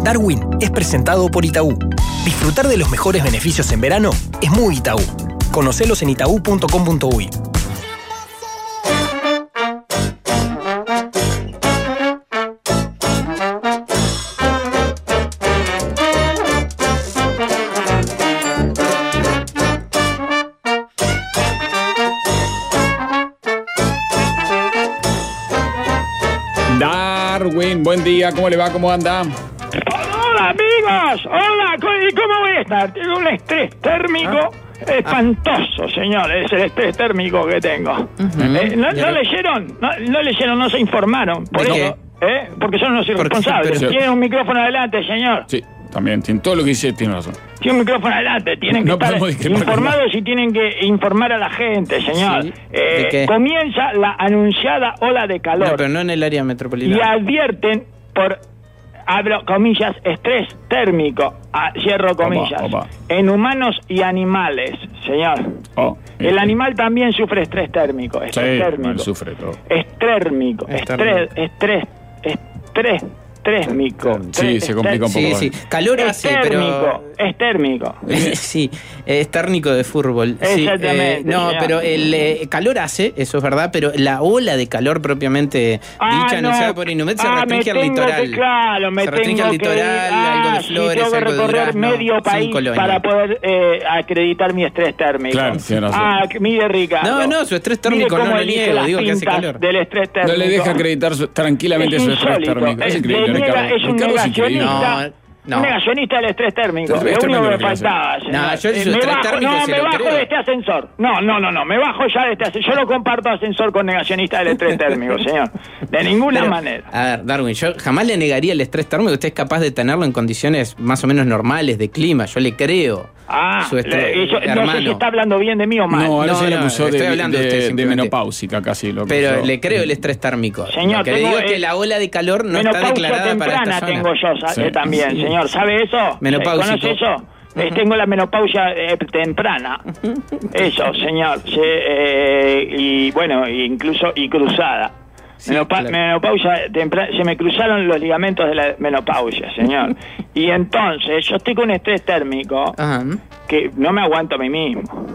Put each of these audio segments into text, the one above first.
Darwin es presentado por Itaú. Disfrutar de los mejores beneficios en verano es muy Itaú. Conocelos en itaú.com.uy. Darwin, buen día, ¿cómo le va? ¿Cómo anda? Hola amigos, hola, ¿y cómo voy a estar? Tengo un estrés térmico espantoso, señor, es el estrés térmico que tengo. ¿No leyeron, no se informaron, por eso, porque son unos irresponsables. Tienen un micrófono adelante, señor. Sí, también, todo lo que dice tiene razón. Tiene un micrófono adelante, tienen que estar informados y tienen que informar a la gente, señor. Sí. ¿De qué? Comienza la anunciada ola de calor. No, pero no en el área metropolitana. Y advierten por, abro comillas, estrés térmico, cierro comillas, Opa. en humanos y animales, señor. El animal también sufre estrés térmico. Estrés térmico. Él sufre todo. Estrérmico. Térmico. Sí, se complica un poco. Sí. Calor hace, pero... Es térmico. Sí, es térmico de fútbol. Exactamente. Sí, no, señor. pero el calor hace, eso es verdad, pero la ola de calor propiamente dicha, anunciada por Inumet, se restringe al litoral. Se restringe al litoral, algo de Flores, tengo que algo de recorrer Durazno, medio país para poder acreditar mi estrés térmico. Claro, tiene razón. Mire, Ricardo. No, su estrés térmico no lo niego, digo que hace calor. Del estrés térmico. No le deja acreditar tranquilamente su estrés térmico. Es increíble, Ricardo. Es un negacionista. No. Un negacionista del estrés térmico. El estrés Lo único que me térmico faltaba, señor. No, yo su estrés térmico se me lo bajo creo. de este ascensor. No. Me bajo ya de este ascensor. Yo no comparto ascensor con negacionista del estrés térmico, señor. De ninguna manera. A ver, Darwin, yo jamás le negaría el estrés térmico. Usted es capaz de tenerlo en condiciones más o menos normales de clima. Yo le creo. Su estrés, no sé si está hablando bien de mí o mal. No, ahora se le acusó estoy hablando de usted, de menopáusica casi. Lo pero acusó. le creo el estrés térmico. Señor, lo que digo es que la ola de calor no está declarada para esta zona. Tengo yo también, señor. ¿Sabe eso? Menopáusico. ¿Conoce eso? Tengo la menopausia temprana. Eso, señor. Y bueno, incluso cruzada. Claro. Menopausia temprana. Se me cruzaron los ligamentos de la menopausia, señor. Y entonces yo estoy con un estrés térmico que no me aguanto a mí mismo.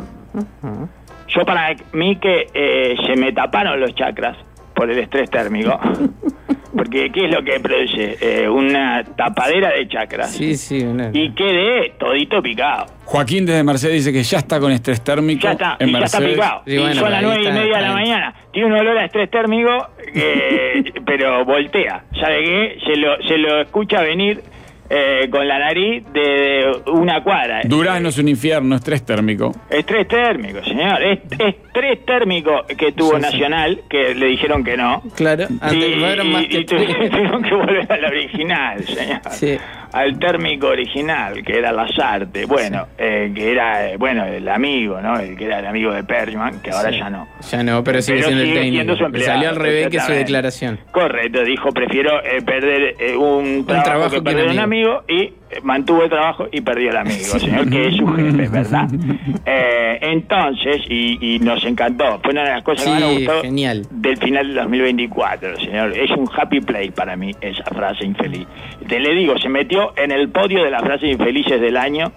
Yo para mí que se me taparon los chakras por el estrés térmico. Porque ¿qué es lo que produce? Una tapadera de chakras. Sí. Y quedé todito picado. Joaquín desde Mercedes dice que ya está con estrés térmico. Ya está, en ya está Mercedes. picado. Sí, bueno, son las 9:30 de la mañana. Tiene un olor a estrés térmico, pero voltea. ¿Sabe qué? Se lo escucha venir con la nariz de una cuadra. Durazno es un infierno, estrés térmico. Estrés térmico, señor. Estrés térmico que tuvo Nacional, que le dijeron que no. Claro, y tuvieron que volver al original, señor. Sí. Al térmico original, que era Lazarte. Bueno, que era, el amigo, ¿no? El que era el amigo de Perlman, que ahora ya no. Ya no, pero sigue siendo el técnico. Su empleado, salió al revés que su declaración. Correcto, dijo, prefiero perder un trabajo que perder un amigo, y mantuvo el trabajo y perdió el amigo, señor, que es su jefe, ¿verdad? Entonces, y nos encantó. Fue una de las cosas que más nos gustó genial. del final del 2024, señor. Es un happy place para mí, esa frase infeliz. Le digo, se metió en el podio de las frases infelices del año,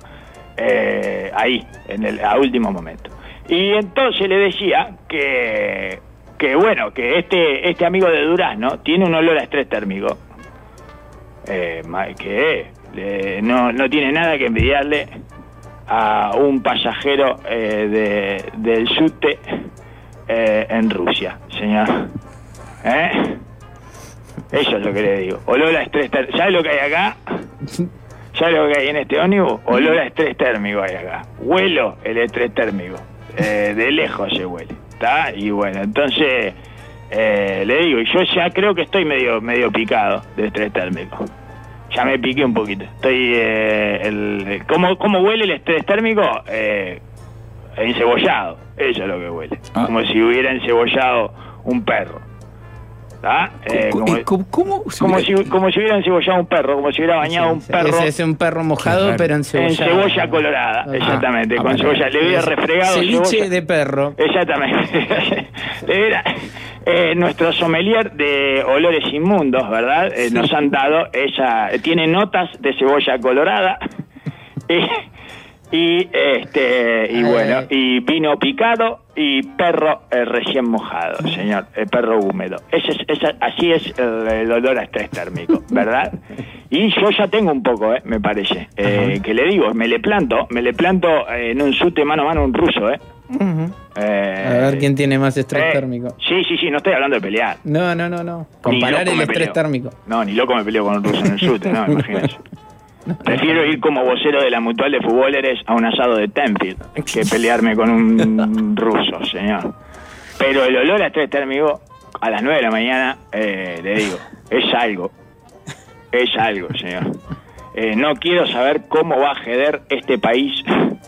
ahí, a último momento. Y entonces le decía que este amigo de Durazno tiene un olor a estrés térmico, no tiene nada que envidiarle a un pasajero del subte en Rusia, señor. Eso es lo que le digo. Olor a estrés térmico. ¿Sabe lo que hay acá? ¿Sabe lo que hay en este ómnibus? Olor a estrés térmico hay acá. Huelo el estrés térmico. De lejos se huele. ¿Está? Y bueno, entonces le digo, yo ya creo que estoy medio picado de estrés térmico. Ya me piqué un poquito. Estoy ¿cómo huele el estrés térmico? Encebollado. Eso es lo que huele. Como si hubiera encebollado un perro. ¿Cómo? Como si hubiera encebollado un perro, como si hubiera bañado un perro. Es un perro mojado, pero encebollado. En cebolla colorada, exactamente. Con cebolla. Le hubiera refregado ceviche cebolla de perro. Exactamente. Nuestro sommelier de olores inmundos, ¿verdad? Nos han dado tiene notas de cebolla colorada. Y bueno, y vino picado y perro recién mojado, señor, perro húmedo. Así es el olor a estrés térmico, ¿verdad? Y yo ya tengo un poco, me parece, que le digo, me le planto en un sute mano a mano un ruso, a ver quién tiene más estrés térmico. Sí, no estoy hablando de pelear. No. Comparar el estrés térmico. No, ni loco me peleo con un ruso en el sute, no, imagínense. Prefiero ir como vocero de la Mutual de Futboleres a un asado de Tenfield que pelearme con un ruso, señor. Pero el olor a estrés térmico a las 9 de la mañana, le digo, es algo, señor. No quiero saber cómo va a jeder este país.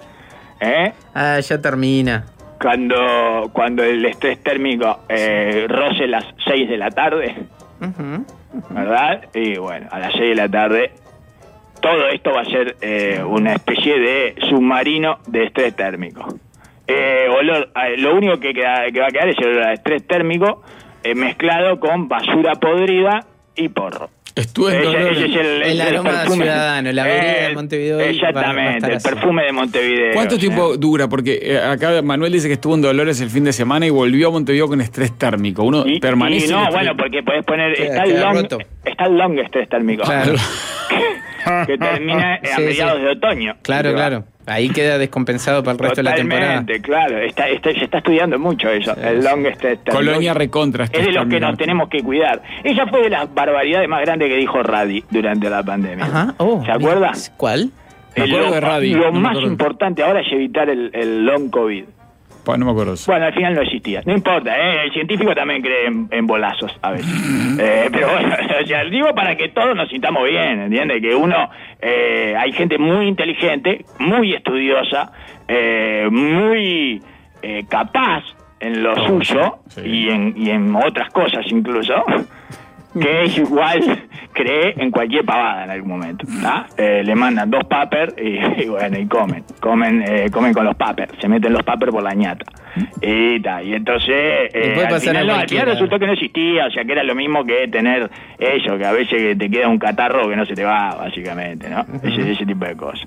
Ya termina. Cuando el estrés térmico roce las 6 de la tarde, ¿verdad? Y bueno, a las 6 de la tarde todo esto va a ser una especie de submarino de estrés térmico. Lo único que va a quedar es el olor a estrés térmico mezclado con basura podrida y porro. Ese es el aroma ciudadano, la vereda de Montevideo. Exactamente, el perfume de Montevideo. ¿Cuánto tiempo dura? Porque acá Manuel dice que estuvo en Dolores el fin de semana y volvió a Montevideo con estrés térmico. Uno permanece. Bueno, porque podés poner. Está el long estrés térmico. Claro. Que termina a mediados de otoño. Claro. Ahí queda descompensado para el resto de la temporada. Claro. Se está estudiando mucho eso. El long estrés térmico. Colonia recontra. Es de los que nos tenemos que cuidar. Esa fue de las barbaridades más grandes que dijo Radi durante la pandemia. Ajá. ¿Se acuerda? ¿Cuál? Me acuerdo de Radi. Lo más importante ahora es evitar el long COVID. Pues no me acuerdo eso. Bueno, al final no existía. No importa, el científico también cree en bolazos a veces. Pero bueno, o sea, digo para que todos nos sintamos bien, ¿entiendes? Que hay gente muy inteligente, muy estudiosa, muy capaz en lo suyo, sí. y en otras cosas incluso, que igual cree en cualquier pavada en algún momento, ¿tá? Le mandan 2 papers y bueno, y comen con los papers, se meten los papers por la ñata y entonces al final resultó que no existía, o sea que era lo mismo que tener eso, que a veces te queda un catarro que no se te va, básicamente, ¿no? Ese tipo de cosas.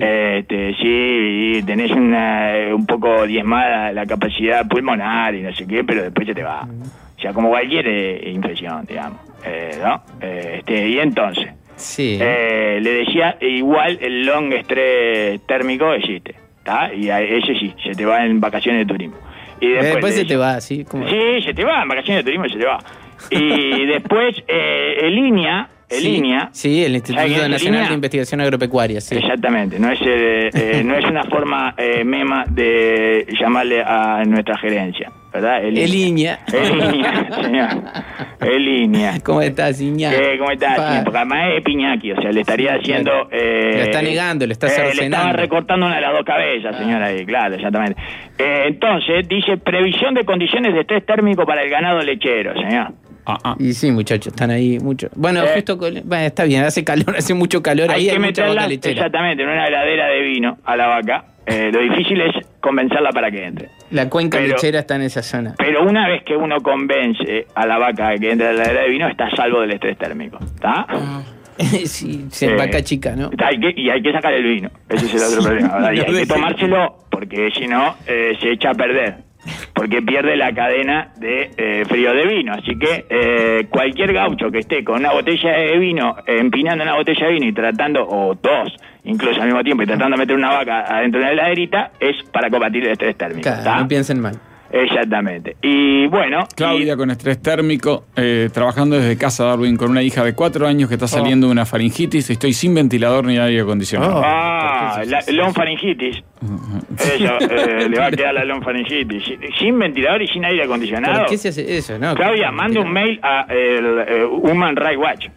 Sí, tenés un poco diezmada la capacidad pulmonar y no sé qué, pero después se te va. O sea, como cualquier infección, digamos, ¿no? Y entonces, sí. Le decía, igual el long estrés térmico existe, ¿está? Y ese sí, se te va en vacaciones de turismo. Y después se te va, ¿sí? ¿Cómo? Sí, se te va, en vacaciones de turismo se te va. Y después, el INEA... Sí, el Instituto Nacional de Investigación Agropecuaria, sí. Exactamente, no es una forma mema de llamarle a nuestra gerencia, ¿verdad? El INEA, señor. El INEA. ¿Cómo estás, Iña? ¿Cómo estás? Porque además es Piñaki, o sea, le estaría haciendo... lo está negando, lo está cercenando. Le estaba recortando una de las 2 cabezas, señora, ahí, claro, exactamente. Entonces, dice, previsión de condiciones de estrés térmico para el ganado lechero, señor. Y sí, muchachos, están ahí mucho. Bueno, está bien, hace mucho calor ahí, hay mucha vaca lechera. Exactamente, en una heladera de vino a la vaca. Lo difícil es convencerla para que entre. La cuenca lechera está en esa zona. Pero una vez que uno convence a la vaca que entre a la heladera de vino, está a salvo del estrés térmico, ¿está? Sí, vaca chica, ¿no? Hay que sacar el vino, ese es el otro problema, ¿verdad? Y hay que tomárselo, porque si no, se echa a perder. Porque pierde la cadena de frío de vino. Así que cualquier gaucho que esté con una botella de vino, empinando una botella de vino y tratando, o 2 incluso al mismo tiempo, y tratando de meter una vaca adentro de la heladerita, es para combatir el estrés térmico. Claro, no piensen mal. Exactamente. Y bueno... Claudia con estrés térmico, trabajando desde casa, Darwin, con una hija de 4 años que está saliendo de una faringitis. Estoy sin ventilador ni aire acondicionado. La lonfaringitis. Eso, le va a quedar la lonfaringitis. Sin ventilador y sin aire acondicionado. ¿Por qué se hace eso? No, Claudia, manda un mail a el Human Rights Watch.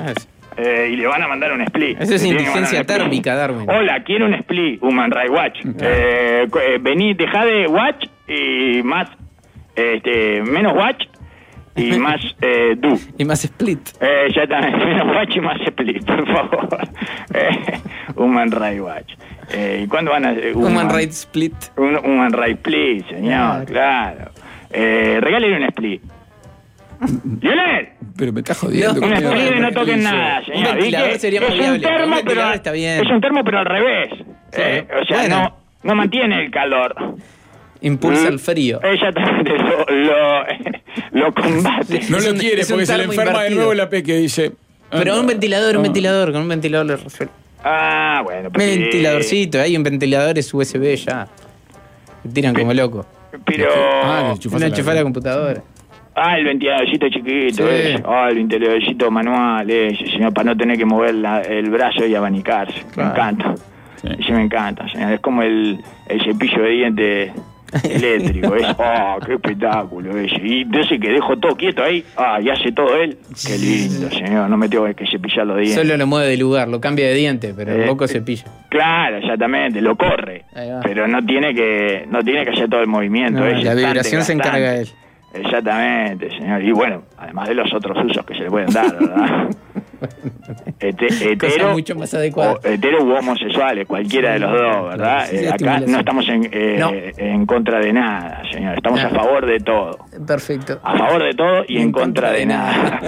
Y le van a mandar un split. Eso es indigencia térmica, Darwin. Hola, quiero un split, Human Rights Watch. Vení, dejá de watch y más, menos watch y más do. Y más split. Ya también, menos watch y más split, por favor. Human Right Watch. ¿Y cuándo van a Human Right Split? Human Right Split, señor, claro. Regalen un split. ¡Lionel! Pero me está jodiendo. Un split y no toquen nada, señor. Un ventilador sería más viable. Está bien. Es un termo, pero al revés. Sí. O sea, bueno, no mantiene el calor. Impulsa el frío. Exactamente, lo combate. No lo quiere porque se le enferma de nuevo la peque, dice. Pero un ventilador, con un ventilador lo resuelve. Bueno. Un ventiladorcito, hay un ventiladores USB ya. Me tiran como loco. Pero... le enchufás la computadora. El ventiladorcito chiquito, sí. El ventiladorcito manual, señor, para no tener que mover el brazo y abanicarse. Claro. Me encanta. Sí, me encanta, señor. Es como el cepillo de dientes eléctrico. Qué espectáculo ese. Y entonces que dejo todo quieto ahí, y hace todo él. Qué lindo, señor. No me tengo que cepillar los dientes. Solo lo mueve de lugar, lo cambia de diente, pero un poco cepilla. Claro, exactamente, lo corre. Pero no tiene que hacer todo el movimiento. La vibración se encarga de él. Exactamente, señor. Y bueno, además de los otros usos que se le pueden dar, ¿verdad? Hetero, mucho más adecuada. Hetero u homosexuales, cualquiera de los dos, ¿verdad? Acá no estamos en contra de nada, señor. Estamos a favor de todo. Perfecto. A favor de todo y en contra de nada.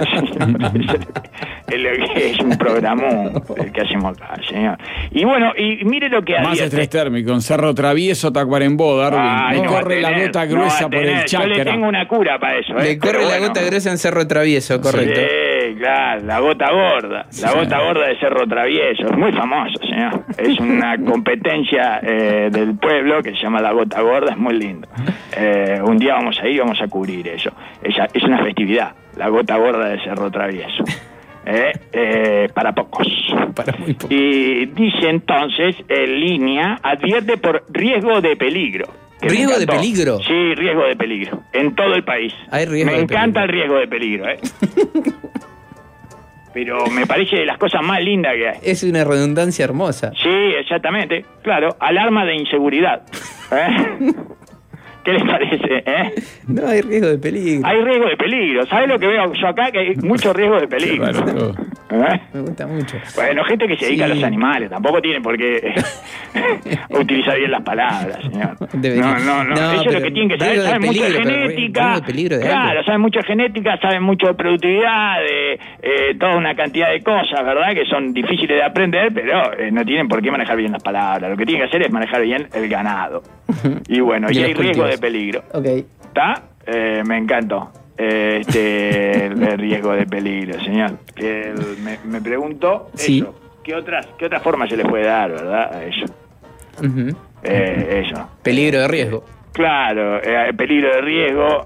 Es un programón el que hacemos acá, señor. Y bueno, y mire lo que más estrés térmico, en Cerro Travieso, Tacuarembó, Darwin. Me corre la gota gruesa por el chakra. Yo le tengo una cura para eso. Le corre la gota gruesa en Cerro Travieso, correcto. Sí, claro, la gota gorda. La gota gorda de Cerro Travieso. Es muy famoso, señor. Es una competencia del pueblo que se llama la gota gorda. Es muy lindo. Un día vamos a ir y vamos a cubrir eso. Es una festividad, la gota gorda de Cerro Travieso. Para pocos. Para muy pocos. Y dice entonces, en línea, advierte por riesgo de peligro. ¿Riesgo de peligro? Sí, riesgo de peligro. En todo el país. Hay riesgo me encanta el riesgo de peligro, Pero me parece de las cosas más lindas que hay. Es una redundancia hermosa. Sí, exactamente. Claro, alarma de inseguridad. ¿Qué les parece? No, hay riesgo de peligro. Hay riesgo de peligro. ¿Sabes lo que veo yo acá? Que hay mucho riesgo de peligro. Me gusta mucho. Bueno, gente que se dedica a los animales. Tampoco tienen por qué utilizar bien las palabras, señor. No. Eso es lo que tienen que saber. Saben mucho de genética. Claro, saben mucho de genética, saben mucho de productividad, de toda una cantidad de cosas, ¿verdad? Que son difíciles de aprender, pero no tienen por qué manejar bien las palabras. Lo que tienen que hacer es manejar bien el ganado. Y bueno, y hay riesgo de peligro. ¿Está? Me encantó. El riesgo de peligro, señor. Que me pregunto eso. ¿Qué otras formas se le puede dar, verdad? A eso. Eso. Peligro de riesgo. Claro, peligro de riesgo.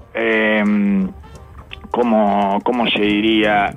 ¿Cómo se diría?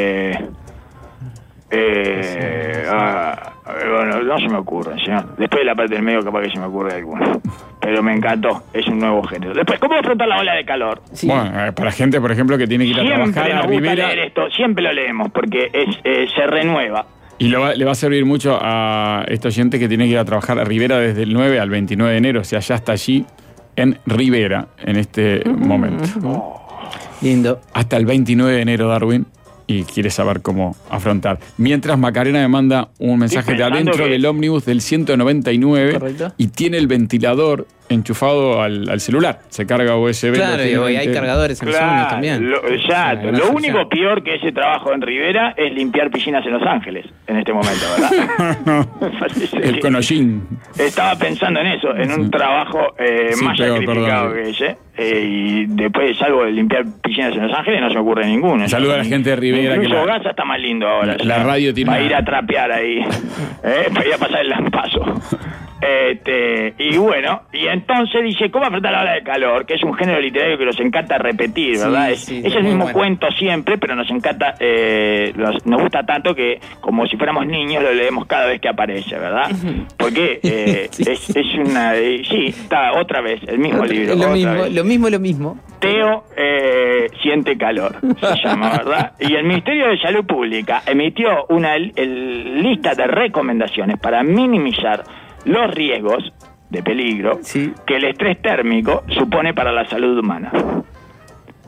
Bueno, no se me ocurre, señor. Después de la parte del medio capaz que se me ocurre alguno. Pero me encantó, es un nuevo género. Después, ¿cómo afrontar la ola de calor? Sí. Bueno, para gente, por ejemplo, que tiene que ir a trabajar a Rivera. Leer esto, siempre lo leemos porque se renueva. Y le va a servir mucho a este oyente que tiene que ir a trabajar a Rivera desde el 9 al 29 de enero. O sea, ya está allí en Rivera en este momento. Lindo. Hasta el 29 de enero, Darwin. Y quiere saber cómo afrontar. Mientras Macarena me manda un mensaje de adentro del ómnibus del 199. Correcto. Y tiene el ventilador enchufado al celular. Se carga USB. Claro, y hay cargadores en Sony también. Lo único peor que ese trabajo en Rivera es limpiar piscinas en Los Ángeles en este momento, ¿verdad? El conollín. Estaba pensando en eso, en un trabajo más sacrificado que ese. Y después, salvo de limpiar piscinas en Los Ángeles, no se me ocurre ninguno. Saluda a la gente de Rivera. Incluso Gaza está más lindo ahora. La radio tiene... Va a ir a trapear ahí. Para ir a pasar el lampazo. Y bueno, y entonces dice, ¿cómo afrontar la ola de calor? Que es un género literario que nos encanta repetir, ¿verdad? Es el mismo cuento siempre, pero nos encanta, nos gusta tanto que como si fuéramos niños lo leemos cada vez que aparece, ¿verdad? Porque es una... está otra vvez, el mismo libro. Lo mismo. Teo siente calor, se llama, ¿verdad? Y el Ministerio de Salud Pública emitió una lista de recomendaciones para minimizar los riesgos de peligro que el estrés térmico supone para la salud humana.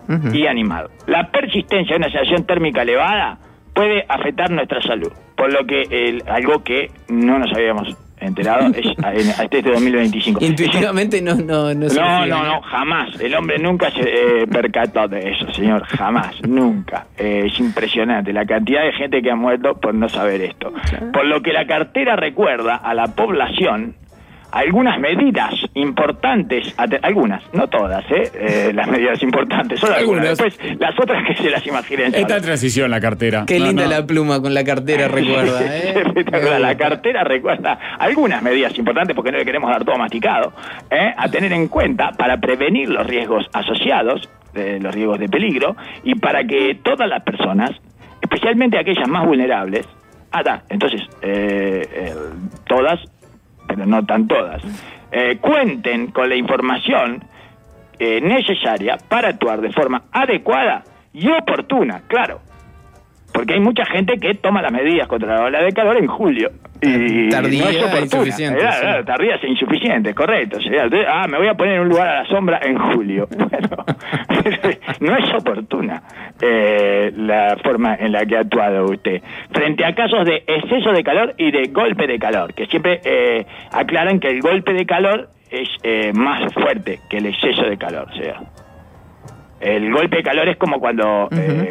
y animado. La persistencia de una sensación térmica elevada puede afectar nuestra salud, por lo que algo que no nos habíamos enterado hasta este 2025. Intuitivamente no, jamás. El hombre nunca se percató de eso, señor, jamás, nunca. Es impresionante la cantidad de gente que ha muerto por no saber esto. Claro. Por lo que la cartera recuerda a la población algunas medidas importantes, algunas, no todas, las medidas importantes, solo algunas. Después las otras que se las imaginen. Está en transición la cartera. Qué linda la pluma con la cartera recuerda. Espectacular. La cartera recuerda algunas medidas importantes, porque no le queremos dar todo masticado, a tener en cuenta para prevenir los riesgos asociados, los riesgos de peligro, y para que todas las personas, especialmente aquellas más vulnerables, entonces todas, pero no tan todas, cuenten con la información necesaria para actuar de forma adecuada y oportuna, claro. Porque hay mucha gente que toma las medidas contra la ola de calor en julio. Y tardía no es oportuna. Insuficiente. Claro, tardías e insuficientes, correcto. Me voy a poner en un lugar a la sombra en julio. Bueno, no es oportuna la forma en la que ha actuado usted. Frente a casos de exceso de calor y de golpe de calor, que siempre aclaran que el golpe de calor es más fuerte que el exceso de calor. O sea, el golpe de calor es como cuando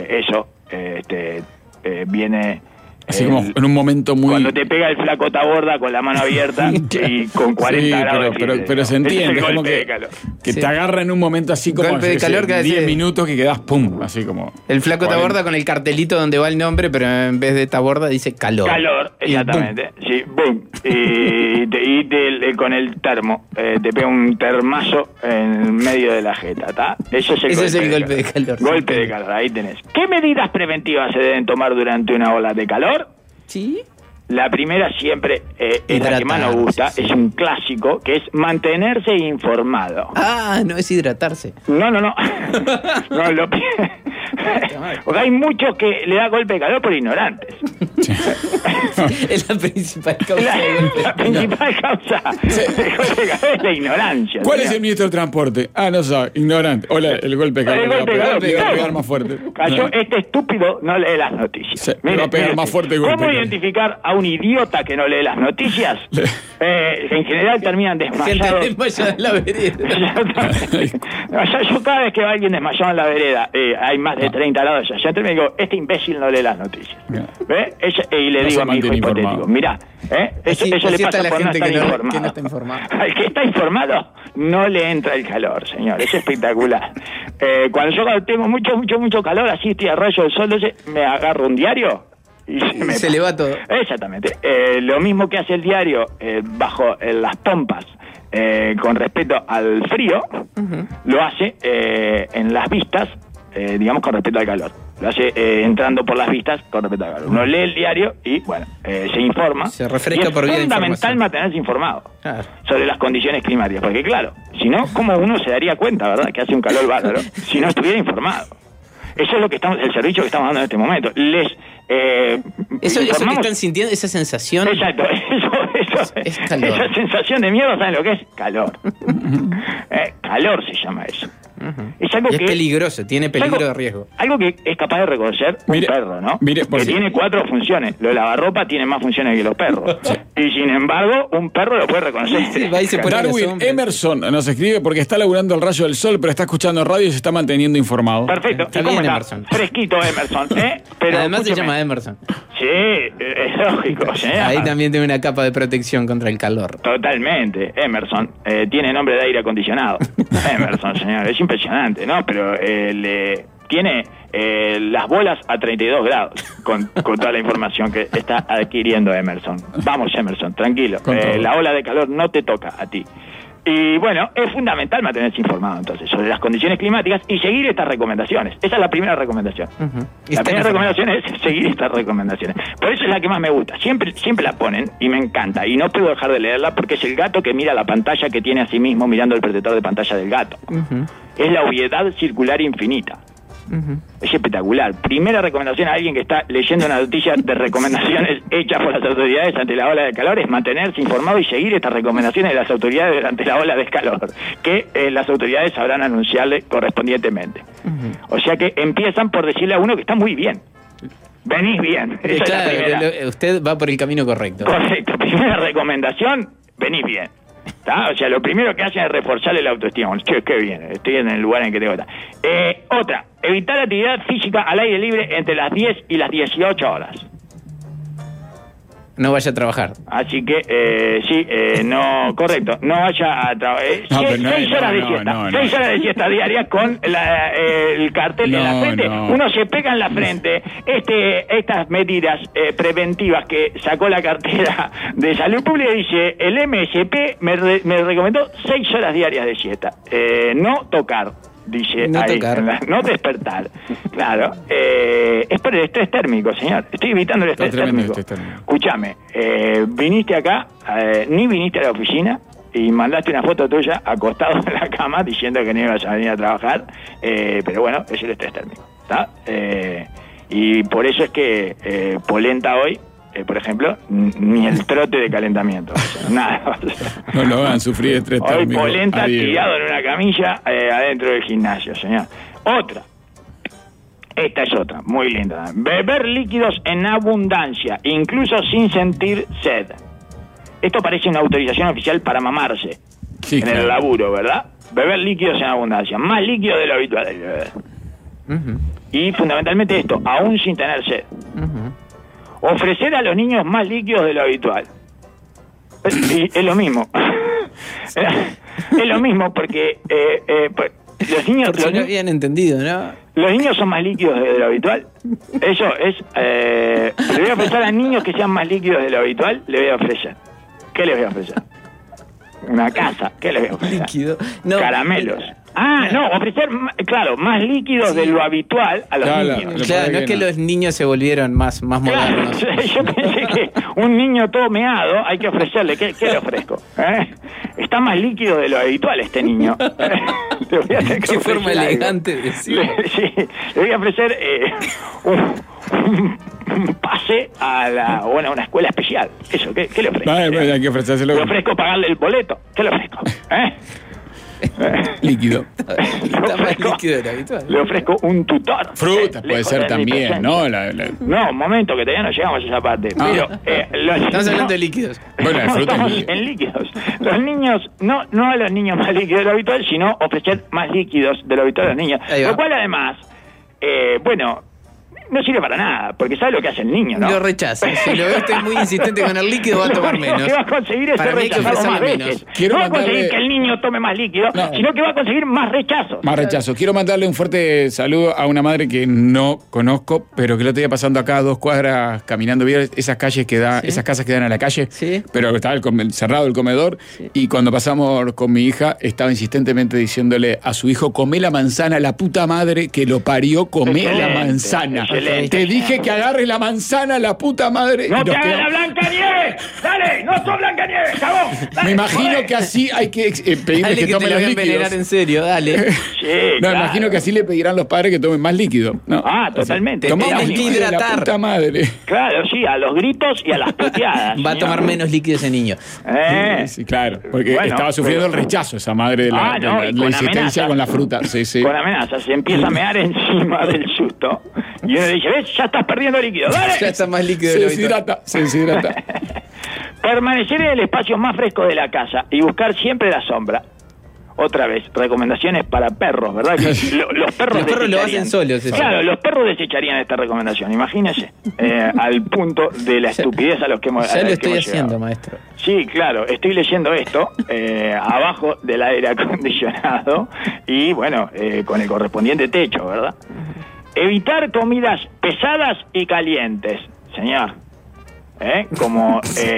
viene así como en un momento muy... Cuando te pega el flaco taborda con la mano abierta y con 40 grados. Pero se entiende, es como que te agarra en un momento así como golpe de calor, 10 minutos que quedas pum, así como... El flaco 40. Taborda con el cartelito donde va el nombre, pero en vez de taborda dice calor. Calor, exactamente. Sí, boom. Y con el termo, te pega un termazo en medio de la jeta, ¿está? Ese es el golpe de calor. Golpe de calor, ahí tenés. ¿Qué medidas preventivas se deben tomar durante una ola de calor? Sí. La primera siempre es la que más nos gusta, es un clásico, que es mantenerse informado. No es hidratarse. No, porque hay muchos que le da golpe de calor por ignorantes. Es la principal causa de golpe de calor. La principal causa de golpe de calor es la ignorancia. ¿Cuál es el ministro del transporte? No sabe, ignorante. Hola, el golpe de calor. Le va a pegar más fuerte. Este estúpido no lee las noticias. Le va a pegar más fuerte el golpe. ¿Cómo identificar a un idiota que no lee las noticias? En general terminan desmayados. Gente desmayada en la vereda. Yo cada vez que va alguien desmayado en la vereda, hay más de 30 grados allá, entonces me digo, este imbécil no lee las noticias. Y le digo a mi hijo hipotético, mirá, eso le pasa por no estar informado. Que no está informado. Al que está informado no le entra el calor, señor, es espectacular. Cuando yo tengo mucho calor, así estoy a rayo del sol, entonces me agarro un diario y se le va todo. Exactamente. Lo mismo que hace el diario bajo las pompas con respecto al frío, lo hace en las vistas, digamos, con respecto al calor. Lo hace entrando por las vistas con respecto al calor. Uno lee el diario y, bueno, se informa. Se refresca por vía de información. Es fundamental mantenerse informado sobre las condiciones climáticas. Porque, claro, si no, ¿cómo uno se daría cuenta, verdad, que hace un calor bárbaro si no estuviera informado? Eso es lo que el servicio que estamos dando en este momento. Eso que están sintiendo, esa sensación. Exacto, eso es calor. Esa sensación de miedo, ¿saben lo que es? Calor. Calor se llama eso. Es algo y que es peligroso, tiene peligro de riesgo. Algo que es capaz de reconocer un perro, ¿no? Que tiene 4 funciones. Lo de lavarropa tiene más funciones que los perros. Y sin embargo, un perro lo puede reconocer. Darwin Emerson nos escribe porque está laburando el rayo del sol, pero está escuchando radio y se está manteniendo informado. Perfecto. Está bien, Emerson. Fresquito Emerson, Pero además se llama Emerson. Sí, es lógico. Ahí también tiene una capa de protección contra el calor. Totalmente. Emerson tiene nombre de aire acondicionado. Emerson, señor, es impresionante, ¿no? Pero tiene las bolas a 32 grados con toda la información que está adquiriendo Emerson. Vamos, Emerson, tranquilo. La ola de calor no te toca a ti. Y bueno, es fundamental mantenerse informado entonces sobre las condiciones climáticas y seguir estas recomendaciones. Esa es la primera recomendación. La primera recomendación es seguir estas recomendaciones. Por eso es la que más me gusta. Siempre la ponen y me encanta. Y no puedo dejar de leerla porque es el gato que mira la pantalla que tiene a sí mismo mirando el protector de pantalla del gato. Es la obviedad circular infinita. Es espectacular. Primera recomendación a alguien que está leyendo una noticia de recomendaciones hechas por las autoridades ante la ola de calor es mantenerse informado y seguir estas recomendaciones de las autoridades durante la ola de calor, que las autoridades sabrán anunciarle correspondientemente. O sea que empiezan por decirle a uno que está muy bien. Venís bien. Esa claro, es la primera. Usted va por el camino correcto. Correcto. Primera recomendación, venís bien. ¿Tá? O sea, lo primero que hacen es reforzarle la autoestima. Che, qué bien, estoy en el lugar en que tengo que estar. Otra, evitar actividad física al aire libre entre las 10 y las 18 horas. No vaya a trabajar. Así que, no, correcto, no vaya a trabajar. 6 horas de siesta, 6 horas de siesta diarias con el cartel en la frente. Uno se pega en la frente. Estas medidas preventivas que sacó la cartera de salud pública, dice, el MSP me recomendó 6 horas diarias de siesta. No tocar. Dice no ahí, tocar. No despertar. Claro, es por el estrés térmico, señor. Estoy evitando el estrés térmico. Escúchame, viniste acá, ni viniste a la oficina y mandaste una foto tuya acostado en la cama diciendo que no ibas a venir a trabajar, pero bueno, es el estrés térmico, ¿está? Y por eso es que Polenta hoy, por ejemplo, ni el trote de calentamiento, o sea, nada. No lo hagan sufrir estrés térmico. Hoy Polenta tirado en una camilla adentro del gimnasio, señor. Otra. Esta es otra, muy linda. Beber líquidos en abundancia, incluso sin sentir sed. Esto parece una autorización oficial para mamarse en el laburo, ¿verdad? Beber líquidos en abundancia, más líquidos de lo habitual. Y fundamentalmente esto, aún sin tener sed. Ofrecer a los niños más líquidos de lo habitual. Es lo mismo. Es lo mismo porque los niños... Por si no habían entendido, ¿no? Los niños son más líquidos de lo habitual. Eso es... le voy a ofrecer a niños que sean más líquidos de lo habitual, le voy a ofrecer. ¿Qué les voy a ofrecer? Una casa. ¿Qué les voy a ofrecer? Líquido. No. Caramelos. No, ofrecer, claro, más líquidos de lo habitual a los niños. Claro, no es que los niños se volvieron más modernos. Claro, yo pensé que un niño todo meado hay que ofrecerle. ¿Qué le ofrezco? Está más líquido de lo habitual este niño. Te voy a tener que Qué forma algo. elegante de decir. Le voy a ofrecer un pase a una escuela especial. Eso, ¿qué le ofrezco? Vale, hay que ofrecérselo. Le ofrezco pagarle el boleto. ¿Qué le ofrezco? Líquido. Está más líquido de lo habitual. Le ofrezco un tutor. Frutas puede ser también, ¿no? No, un momento, que todavía no llegamos a esa parte. Pero estamos hablando de líquidos. Bueno, de frutas estamos en líquidos. Los niños, no a los niños más líquidos de lo habitual, sino ofrecer más líquidos de lo habitual a los niños. Lo cual además, no sirve para nada, porque sabe lo que hace el niño, ¿no? Lo rechaza. Si lo veo usted muy insistente con el líquido, va a tomar menos. Lo que va a conseguir es ser rechazado más veces. No va a conseguir que el niño tome más líquido, sino que va a conseguir más rechazos. Más rechazos. Quiero mandarle un fuerte saludo a una madre que no conozco, pero que lo estoy pasando acá a 2 cuadras caminando. ¿Vieron esas calles esas casas que dan a la calle? Sí. Pero estaba cerrado el comedor, y cuando pasamos con mi hija, estaba insistentemente diciéndole a su hijo: comé la manzana, la puta madre que lo parió, comé la manzana. Excelente. Te dije que agarres la manzana, la puta madre. ¡No te hagas la Blancanieves! ¡Dale! ¡No sos Blancanieves, cagón! Me imagino que así hay que pedirle que tome los líquidos. Envenenar en serio, dale. Sí, no, claro. Imagino que así le pedirán los padres que tomen más líquido. No. Totalmente. Tomá Tenés más que líquido de la hidratar. puta madre. Claro, sí, a los gritos y a las puteadas. Va a tomar menos líquido ese niño. Sí, claro. Porque estaba sufriendo el rechazo esa madre de la insistencia amenazas, con la fruta. Sí. Con amenazas. Se empieza a mear encima del susto. Y uno dice: ¿ves? Ya estás perdiendo líquido. ¡Dale! Ya está más líquido de lo habitual. Se deshidrata. Permanecer en el espacio más fresco de la casa y buscar siempre la sombra. Otra vez, recomendaciones para perros, ¿verdad? Que los perros lo hacen solos. Eso. Claro, los perros desecharían esta recomendación. Imagínese, al punto de la estupidez a los que hemos Ya lo estoy haciendo, llegado. maestro. Sí, claro, estoy leyendo esto abajo del aire acondicionado y, bueno, con el correspondiente techo, ¿verdad? Evitar comidas pesadas y calientes, señor. Como...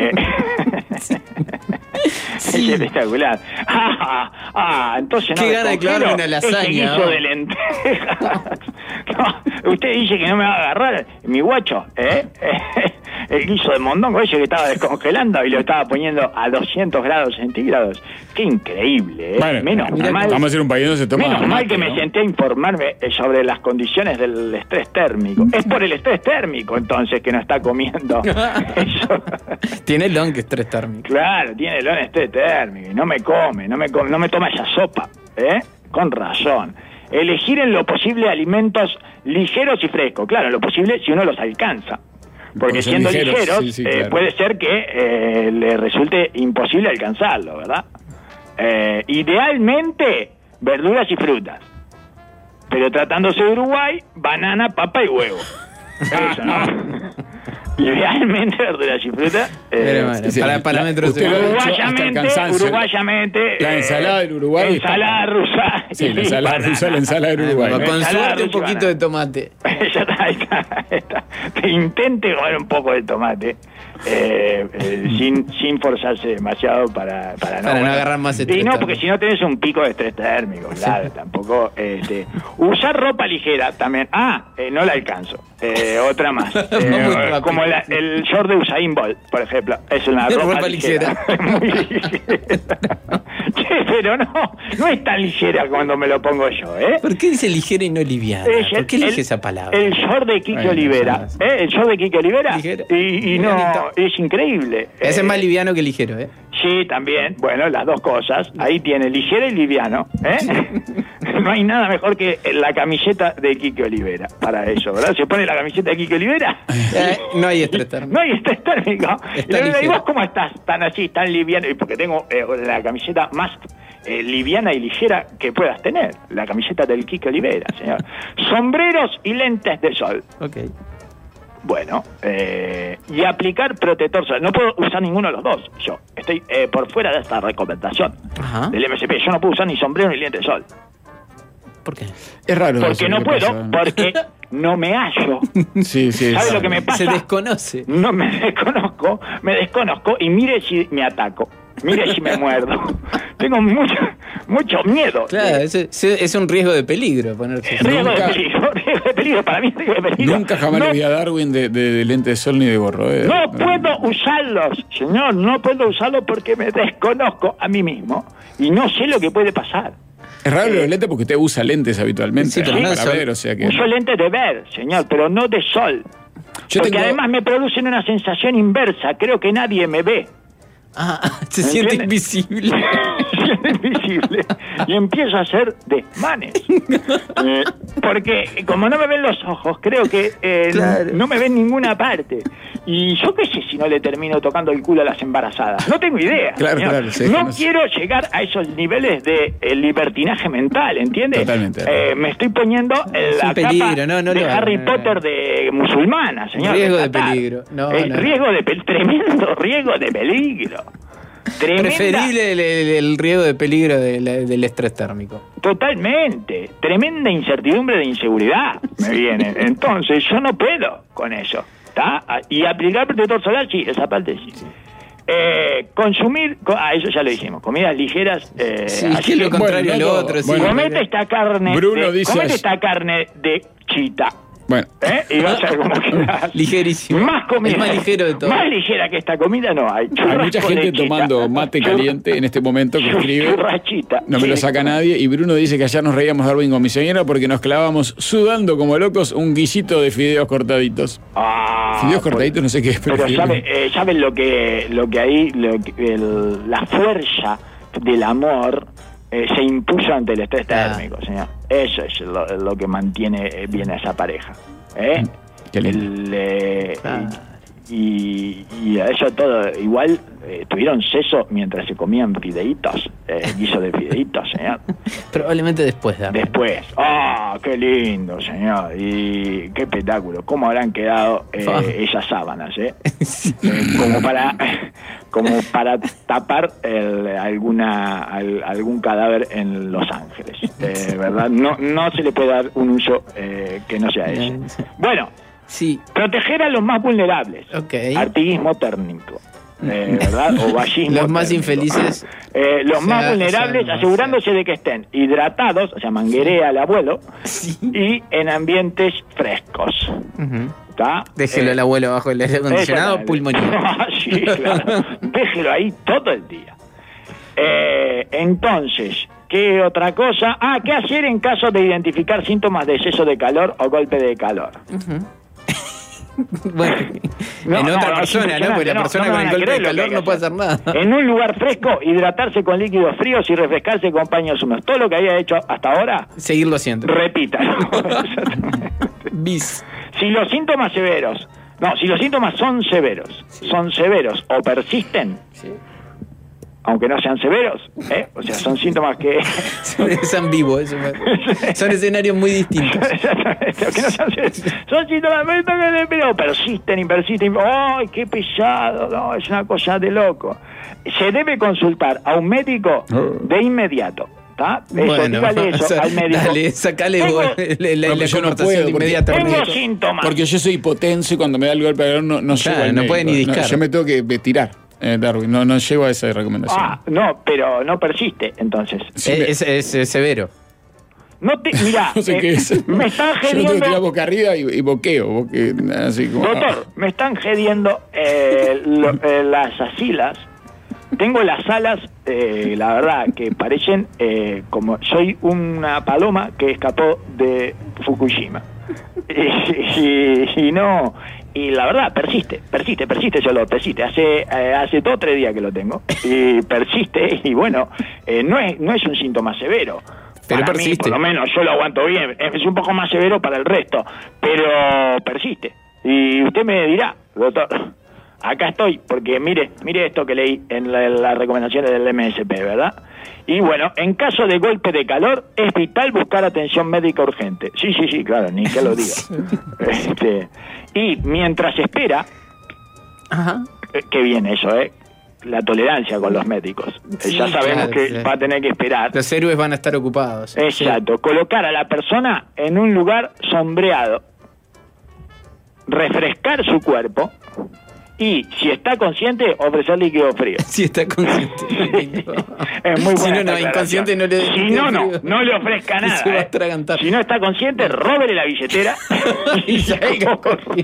Sí. Es espectacular. Entonces no. Qué gana de clavarme una lasaña. Ese guiso de lentejas. No, usted dice que no me va a agarrar mi guacho, el guiso de mondongo ese que estaba descongelando y lo estaba poniendo a 200 grados centígrados. Qué increíble, ¿eh? Bueno, menos mal, vamos a hacer un país donde se toma menos mal mate, que ¿no? me senté a informarme sobre las condiciones del estrés térmico. Es por el estrés térmico entonces que no está comiendo eso. Tiene long estrés térmico. Claro, tiene el estrés térmico y no me toma esa sopa, ¿eh? Con razón. Elegir en lo posible alimentos ligeros y frescos. Claro, en lo posible si uno los alcanza. Porque siendo ligeros, sí, claro. Puede ser que le resulte imposible alcanzarlo, ¿verdad? Idealmente, verduras y frutas. Pero tratándose de Uruguay, banana, papa y huevo. Eso, ¿no? Idealmente, verduras y frutas. Para parámetros uruguayamente. La ensalada del Uruguay. Ensalada rusa. Sí, la ensalada rusa, la ensalada del Uruguay. Con suerte un poquito de tomate. Ya está. Que intente comer un poco de tomate. Sin forzarse demasiado para no agarrar más estrés. Y no, porque si no tenés un pico de estrés térmico, claro, tampoco. Usar ropa ligera también. No la alcanzo. Otra más. Como el short de Usain Bolt, por ejemplo. Es una ropa ligera. Muy ligera. Pero no es tan ligera cuando me lo pongo yo, ¿eh? ¿Por qué dice ligera y no liviana? ¿Por qué elige esa palabra? El short de Quique Olivera. El short de Quique Olivera. Y no, es increíble. Ese es más liviano que ligero, ¿eh? Sí, también. Bueno, las dos cosas. Ahí tiene ligero y liviano, ¿eh? No hay nada mejor que la camiseta de Quique Olivera para eso, ¿verdad? Se pone la camiseta de Quique Olivera. No hay estrés térmico. No hay estrés térmico. Y vos, ¿cómo estás? Tan así, tan liviano. Porque tengo la camiseta más liviana y ligera que puedas tener. La camiseta del Quique Olivera, señor. Sombreros y lentes de sol. Ok. Bueno, y aplicar protector solar. No puedo usar ninguno de los dos. Yo estoy por fuera de esta recomendación del MSP. Yo no puedo usar ni sombrero ni lente de sol. ¿Por qué? Es raro. Porque no puedo, porque no me hallo. Sí. ¿Sabes lo que me pasa? Se desconoce. No me desconozco y mire si me ataco. Mire si me muerdo. Tengo mucho miedo. Claro, es un riesgo de peligro ponerse. Riesgo de peligro, para mí es riesgo de peligro. Nunca jamás le vi a Darwin de lente de sol ni de gorro. No puedo usarlos, señor, no puedo usarlos porque me desconozco a mí mismo y no sé lo que puede pasar. Es raro los lentes porque usted usa lentes habitualmente. Sí, pero no para ver, o sea que... Uso lentes de ver, señor, pero no de sol. Porque además me producen una sensación inversa, creo que nadie me ve. Se siente invisible. Se siente invisible. Y empiezo a hacer desmanes. Porque como no me ven los ojos, creo que claro, no me ven en ninguna parte. Y yo qué sé si no le termino tocando el culo a las embarazadas. No tengo idea. Claro, sí, no quiero llegar a esos niveles de libertinaje mental, ¿entiendes? Totalmente. Me estoy poniendo en la peligro, capa de Harry Potter de musulmana, señor. Riesgo de peligro. Tremendo riesgo de peligro. Preferible el riesgo de peligro del estrés térmico. Totalmente. Tremenda incertidumbre de inseguridad me viene. Entonces yo no puedo con eso. ¿Está? Y aplicar protector solar, sí, esa parte sí. Consumir, eso ya lo dijimos, comidas ligeras. Sí, que es lo contrario a lo otro. Sí. Comete esta carne. Comete esta carne de chita. Bueno. Y vas a ver cómo quedas. Ligerísimo. Más comida. Es más ligero de todo. Más ligera que esta comida no hay. Hay mucha gente tomando mate caliente en este momento que escribe. Churrachita. No me lo saca nadie. Y Bruno dice que ayer nos reíamos Darwin con mi señora porque nos clavamos sudando como locos un guisito de fideos cortaditos. Fideos cortaditos, no sé qué es. Pero ¿saben lo que ahí, la fuerza del amor se impuso ante el estrés térmico, señor? Eso es lo que mantiene bien a esa pareja. Qué lindo. Y a eso todo, igual tuvieron seso mientras se comían fideitos, guiso de fideitos, señor. Probablemente después, Darwin. Después. ¡Qué lindo, señor! Y qué espectáculo. ¿Cómo habrán quedado esas sábanas, Sí. como para tapar algún cadáver en Los Ángeles, ¿verdad? No se le puede dar un uso que no sea ese. Bueno. Sí. Proteger a los más vulnerables. Okay. Artiguismo térmico. ¿verdad? O vallismo. Los más infelices. Los más vulnerables, asegurándose de que estén hidratados, o sea, manguerea al abuelo, y en ambientes frescos. Déjelo al abuelo bajo el aire acondicionado, pulmonía. Sí, claro. Déjelo ahí todo el día. Entonces, ¿qué otra cosa? ¿Qué hacer en caso de identificar síntomas de exceso de calor o golpe de calor? Bueno, en otra persona, ¿no? Porque la persona con el golpe de calor no puede hacer nada. En un lugar fresco, hidratarse con líquidos fríos y refrescarse con paños húmedos. Todo lo que había hecho hasta ahora, seguirlo haciendo. Repítalo. Bis. Si los síntomas son severos o persisten, aunque no sean severos, o sea, son síntomas que... es ambiguo, eso. Son escenarios muy distintos. Exactamente, aunque no sean severos. Son síntomas pero persisten y persisten. ¡Ay, qué pesado! No, es una cosa de loco. Se debe consultar a un médico de inmediato. Bueno, dígale eso al médico. Dale, sacale la conversación inmediata. Tengo síntomas. Porque yo soy hipotenso y cuando me da el golpe de calor no llego al no puede ni discar. Yo me tengo que tirar. Darwin, no llego a esa recomendación. No, pero no persiste, entonces. Sí, es severo. Mirá, no sé qué es. Me están Yo gediendo. tengo que tirar boca arriba y boqueo. Así como, Doctor, me están gediendo las asilas. Tengo las alas, la verdad, que parecen como soy una paloma que escapó de Fukushima. Y no... Y la verdad, persiste, persiste. Hace 2 o 3 días que lo tengo. Y persiste, y bueno, no es un síntoma severo. Pero para persiste. mí, por lo menos, yo lo aguanto bien. Es un poco más severo para el resto, pero persiste. Y usted me dirá, doctor, acá estoy, porque mire esto que leí en las recomendaciones del MSP, ¿verdad? Y bueno, en caso de golpe de calor, es vital buscar atención médica urgente. Sí, claro, ni que lo diga. Y mientras espera, qué bien eso, la tolerancia con los médicos. Ya sabemos que va a tener que esperar. Los héroes van a estar ocupados. Exacto. Colocar a la persona en un lugar sombreado, refrescar su cuerpo y, si está consciente, ofrecer líquido frío. Si está consciente. Es muy buena. Si no, inconsciente no le... Si no le ofrezca nada. Se va a atragantar. Si no está consciente, róbele la billetera y salga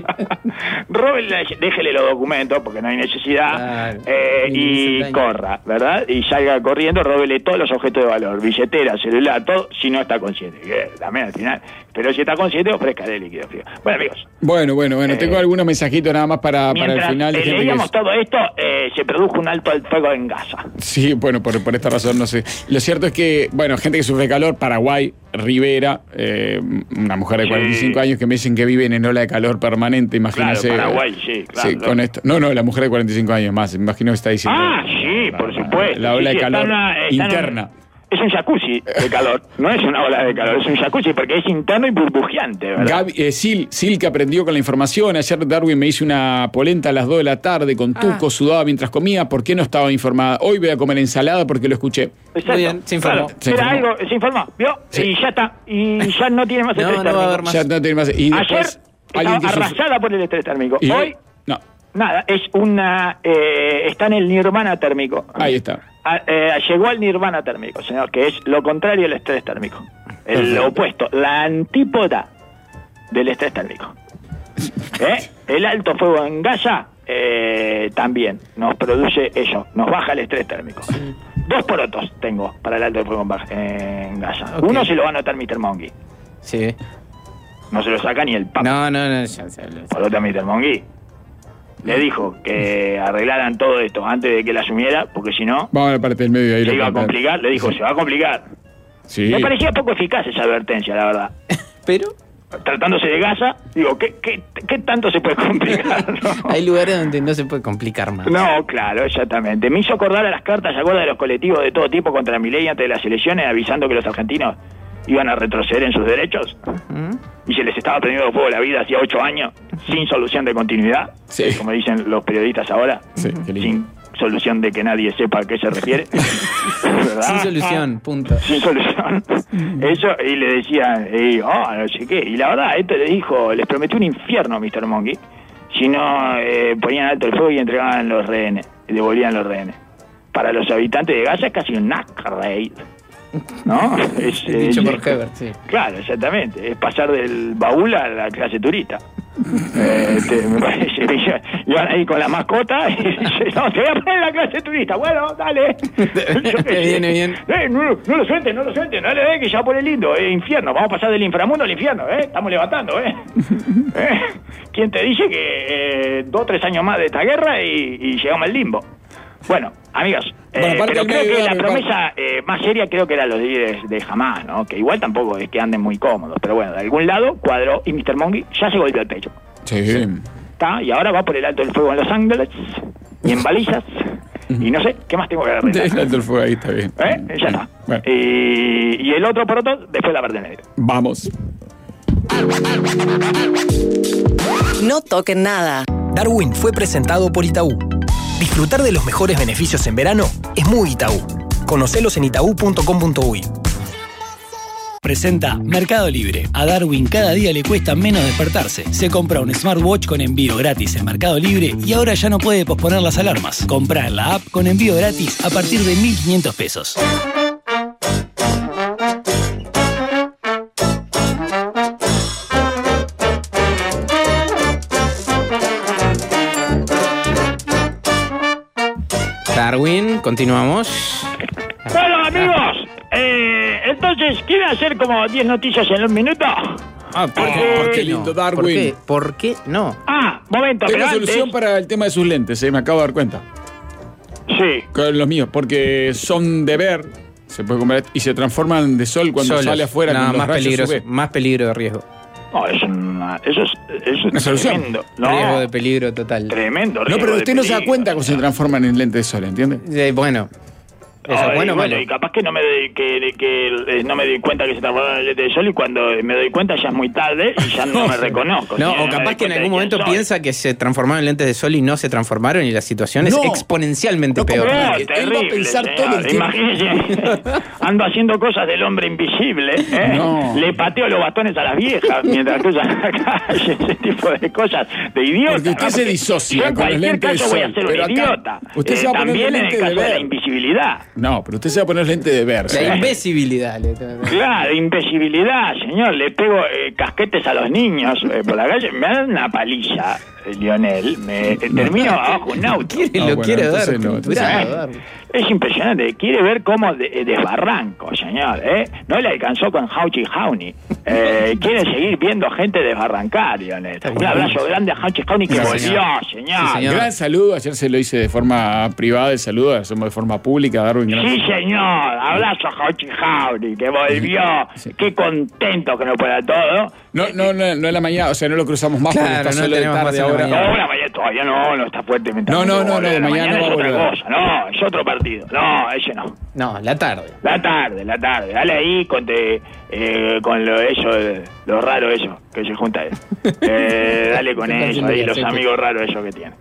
déjele los documentos porque no hay necesidad, y corra, ¿verdad? Y salga corriendo, róbele todos los objetos de valor, billetera, celular, todo, si no está consciente, que también al final. Pero si está consciente, ofrézcale líquido frío. Bueno, amigos. Bueno, tengo algunos mensajitos nada más para el final. Leíamos todo esto, se produjo un alto al fuego en Gaza. Sí, bueno, por esta razón no sé. Lo cierto es que, bueno, gente que sufre calor, Paraguay, Rivera, una mujer de 45 años que me dicen que vive en ola de calor permanente, imagínense. Claro, Paraguay, sí, claro. Sí, con esto. No, la mujer de 45 años más, imagino que está diciendo. Sí, por supuesto. La ola de calor interna. Es un jacuzzi de calor, no es una ola de calor, es un jacuzzi porque es interno y burbujeante, ¿verdad? Sil que aprendió con la información. Ayer Darwin me hizo una polenta a las 2 de la tarde con tuco, sudaba mientras comía. ¿Por qué no estaba informada? Hoy voy a comer ensalada porque lo escuché. Exacto. Muy bien, se informó. Claro, era algo, se informó, ¿vio? Sí. Y ya está. Y ya no tiene más estrés térmico. Va a haber más. Ya no tiene más. Y ayer estaba arrasada por el estrés térmico. ¿Y hoy? No. Nada, es una... está en el nirvana térmico. Ahí está. Llegó al nirvana térmico, señor, que es lo contrario al estrés térmico. El opuesto, la antípoda del estrés térmico. El alto fuego en Gaza también nos produce eso, nos baja el estrés térmico. 2 porotos tengo para el alto fuego en Gaza. Okay. Uno se lo va a notar Mr. Monkey. Sí. No se lo saca ni el Papa. No. Poroto a Mr. Monkey. Le dijo que arreglaran todo esto antes de que él asumiera, porque si no... Vamos a la parte del medio ahí. Se iba a complicar, le dijo, se va a complicar. Sí. Me parecía poco eficaz esa advertencia, la verdad. Pero... Tratándose de Gaza, digo, ¿qué tanto se puede complicar? ¿No? Hay lugares donde no se puede complicar más. No, claro, exactamente. Me hizo acordar a las cartas, ¿se acuerda de los colectivos de todo tipo contra Milei antes de las elecciones, avisando que los argentinos iban a retroceder en sus derechos? Y se les estaba prendiendo fuego la vida hacía 8 años, sin solución de continuidad, como dicen los periodistas ahora, sin solución de que nadie sepa a qué se refiere. ¿Verdad? Sin solución, punto. Sin solución. Eso, y le decían, no sé qué. Y la verdad, esto le dijo, les prometió un infierno a Mr. Monkey si no ponían alto el fuego y entregaban los rehenes. devolvían los rehenes. Para los habitantes de Gaza es casi un upgrade, ¿no? Dicho por Hebert, sí. Claro, exactamente. Es pasar del baúl a la clase turista. Me parece que iban ahí con la mascota y dice, no, te voy a poner en la clase turista. Bueno, dale. Viene bien. No lo suelten, no le den que ya pone lindo. Infierno, vamos a pasar del inframundo al infierno, estamos levantando, ¿Quién te dice que 2 o 3 años más de esta guerra y llegamos al limbo? Bueno, amigos, pero creo que la promesa más seria creo que eran los líderes de Hamas, ¿no? Que igual tampoco es que anden muy cómodos, pero bueno, de algún lado cuadró y Mr. Monkey ya se golpeó el pecho. Sí. ¿Está? Y ahora va por el alto del fuego en Los Ángeles y en balizas y no sé, ¿qué más tengo que agarrar? El alto del fuego ahí está bien. Ya está. Bueno. Y el otro poroto después de la parte negra. Vamos. No toquen nada. Darwin fue presentado por Itaú. Disfrutar de los mejores beneficios en verano es muy Itaú. Conocelos en itaú.com.uy. Presenta Mercado Libre. A Darwin cada día le cuesta menos despertarse. Se compra un smartwatch con envío gratis en Mercado Libre y ahora ya no puede posponer las alarmas. Comprar la app con envío gratis a partir de 1.500 pesos. Darwin, continuamos. Bueno, amigos, entonces, ¿quieren hacer como 10 noticias en un minuto? ¿Por qué lindo, Darwin? ¿Por qué no? Momento, Hay pero una solución antes... para el tema de sus lentes, me acabo de dar cuenta. Sí. Con los míos, porque son de ver, se puede comer y se transforman de sol cuando Solos. sale afuera. No, con los rayos UV. más peligro de riesgo. No, eso es Una solución. tremendo. No, Riesgo de peligro total. Tremendo No, riesgo pero de usted no se da peligro, cuenta cuando se transforman en lentes de sol, ¿entiende? Bueno. Eso es bueno o malo. Y capaz que no me doy cuenta que se transformaron en el lente de sol y cuando me doy cuenta ya es muy tarde y ya no me reconozco. No, o capaz que en algún momento piensa que se transformaron en lentes de sol y no se transformaron y la situación es exponencialmente peor. No, Él terrible, va a pensar señor. todo el tiempo. Imagínese, ando haciendo cosas del hombre invisible, No. Le pateo los bastones a las viejas mientras cruzan la calle, ese tipo de cosas de idiota. Porque usted se disocia Yo en con los cualquier lentes de caso voy a sol, ser pero un acá idiota. usted se va a poner también en lente el de caso de la ver. invisibilidad. No, pero usted se va a poner lente de ver. ¿sí? La imbecibilidad. Claro, invisibilidad, señor. Le pego casquetes a los niños por la calle. Me dan una paliza, Lionel. Termino abajo un auto. Quiere dar. entonces no, entonces Es impresionante. Quiere ver cómo desbarranco, señor. No le alcanzó con Hauchi Hauni. Quiere seguir viendo gente desbarrancar, Lionel. Un abrazo grande a Hauchi Hauni que Gracias, volvió, señor. Sí, señor. Gran saludo, ayer se lo hice de forma privada, el saludo, lo hacemos de forma pública, Darwin. Sí, señor. Abrazo a Hauchi Hauni que volvió. Sí. Qué contento que no pueda todo. No en la mañana, o sea, no lo cruzamos más Claro, porque está no solo de tenemos más tarde en la ahora. mañana. No, la mañana todavía no está fuerte. No, La mañana es va a otra volver. cosa. No, es otro partido. No, ese no. No, la tarde. La tarde. Dale ahí con lo raro eso que se junta él. Dale con eso ahí, los amigos raros esos que tiene.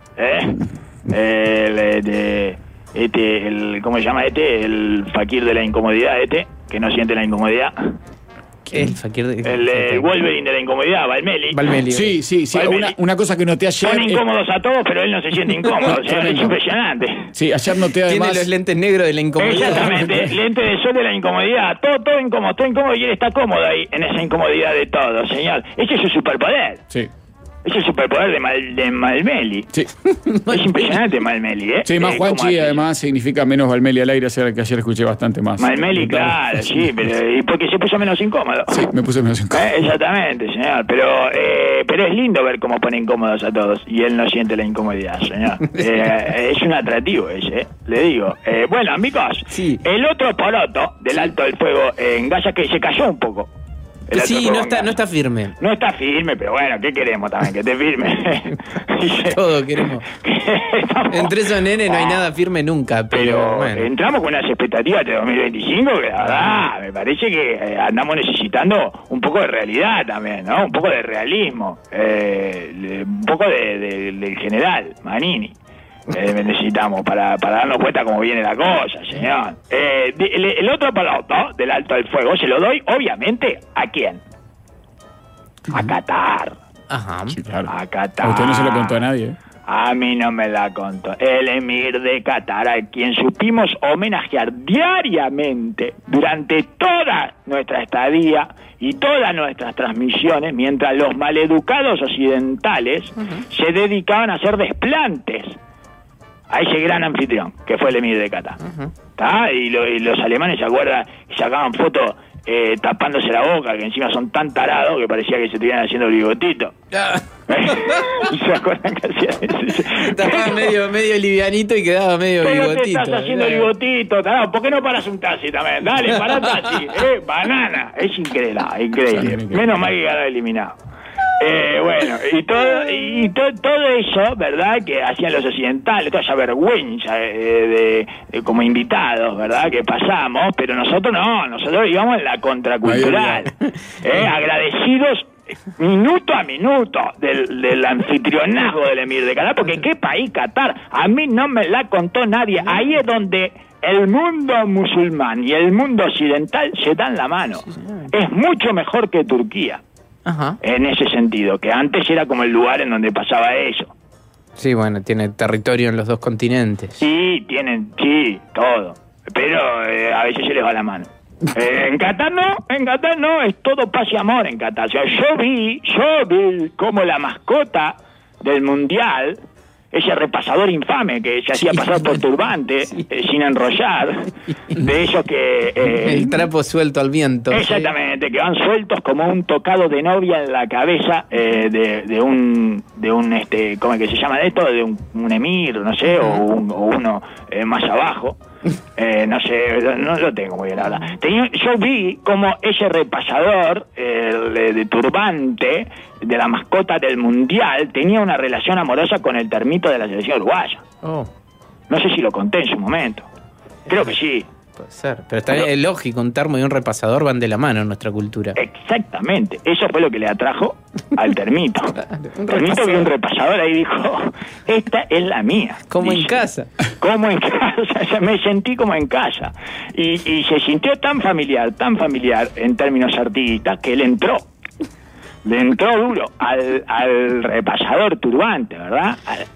¿Cómo se llama el fakir de la incomodidad que no siente la incomodidad? El fakir El Wolverine de la incomodidad, Valmeli. Sí. Valmeli. Una cosa que noté ayer. Son incómodos a todos, pero él no se siente incómodo. O sea, es impresionante. Sí, ayer noté además. Tiene los lentes negros de la incomodidad. Exactamente, lente de sol de la incomodidad. Todo incómodo y él está cómodo ahí en esa incomodidad de todo, señor. Ese es su superpoder. Sí. Es el superpoder de Malmeli. Sí. Es impresionante Malmeli, Sí, más Juanchi además significa menos Valmeli al aire, que ayer escuché bastante más. Malmeli, claro, sí, pero y porque se puso menos incómodo. Sí, me puse menos incómodo. Exactamente, señor, pero es lindo ver cómo pone incómodos a todos y él no siente la incomodidad, señor. Es un atractivo ese, le digo. Bueno, amigos, sí. El otro poroto del Alto del Fuego en Gaza que se cayó un poco. Sí, no está firme. No está firme, pero bueno, ¿qué queremos también? Que esté firme. Todo queremos. Entre esos nenes no hay nada firme nunca, pero bueno. Entramos con unas expectativas de 2025 que la verdad me parece que andamos necesitando un poco de realidad también, ¿no? Un poco de realismo. Un poco del general Manini. Necesitamos para darnos cuenta cómo viene la cosa, señor. El otro paloto del Alto del Fuego se lo doy, obviamente, ¿a quién? A Qatar. Ajá. Sí, claro. A Qatar. A usted no se lo contó a nadie. A mí no me la contó. El emir de Qatar, a quien supimos homenajear diariamente durante toda nuestra estadía y todas nuestras transmisiones, mientras los maleducados occidentales se dedicaban a hacer desplantes a ese gran anfitrión, que fue el emir de Qatar. Y los alemanes, ¿se acuerdan? Sacaban fotos tapándose la boca, que encima son tan tarados que parecía que se estuvieran haciendo el bigotito. ¿Se acuerdan que hacían eso? Estaba medio livianito y quedaba medio bigotito. ¿Pero qué estás haciendo el bigotito, tarado? ¿Por qué no paras un taxi también? Dale, pará taxi. Banana. Es increíble. Menos mal que quedaba eliminado. Bueno, y todo eso, ¿verdad? Que hacían los occidentales, toda esa vergüenza de como invitados, ¿verdad? Que pasamos, pero nosotros no, nosotros íbamos en la contracultural, agradecidos minuto a minuto del anfitrionazgo del emir de Qatar, porque qué país Qatar, a mí no me la contó nadie. Ahí es donde el mundo musulmán y el mundo occidental se dan la mano. Es mucho mejor que Turquía. En ese sentido, que antes era como el lugar en donde pasaba eso. Sí, bueno, tiene territorio en los dos continentes. Sí, todo. Pero a veces se les va la mano. En Qatar no, es todo paz y amor en Qatar. O sea, yo vi como la mascota del mundial, ese repasador infame que se hacía pasar por turbante, sin enrollar, de esos que... el trapo suelto al viento. Exactamente, que van sueltos como un tocado de novia en la cabeza de un ¿cómo es que se llama esto? De un emir, no sé, o uno más abajo. No sé, no lo tengo muy bien ahora. Yo vi como ese repasador de turbante de la mascota del mundial tenía una relación amorosa con el termito de la selección uruguaya. No sé si lo conté en su momento. Creo que sí. Puede ser, pero es lógico, un termo y un repasador van de la mano en nuestra cultura. Exactamente, eso fue lo que le atrajo al termito. Un termito vio un repasador ahí y dijo, esta es la mía. Como en casa. Como en casa, me sentí como en casa. Y se sintió tan familiar en términos artiguistas, que él entró. Le entró duro al repasador turbante, ¿verdad?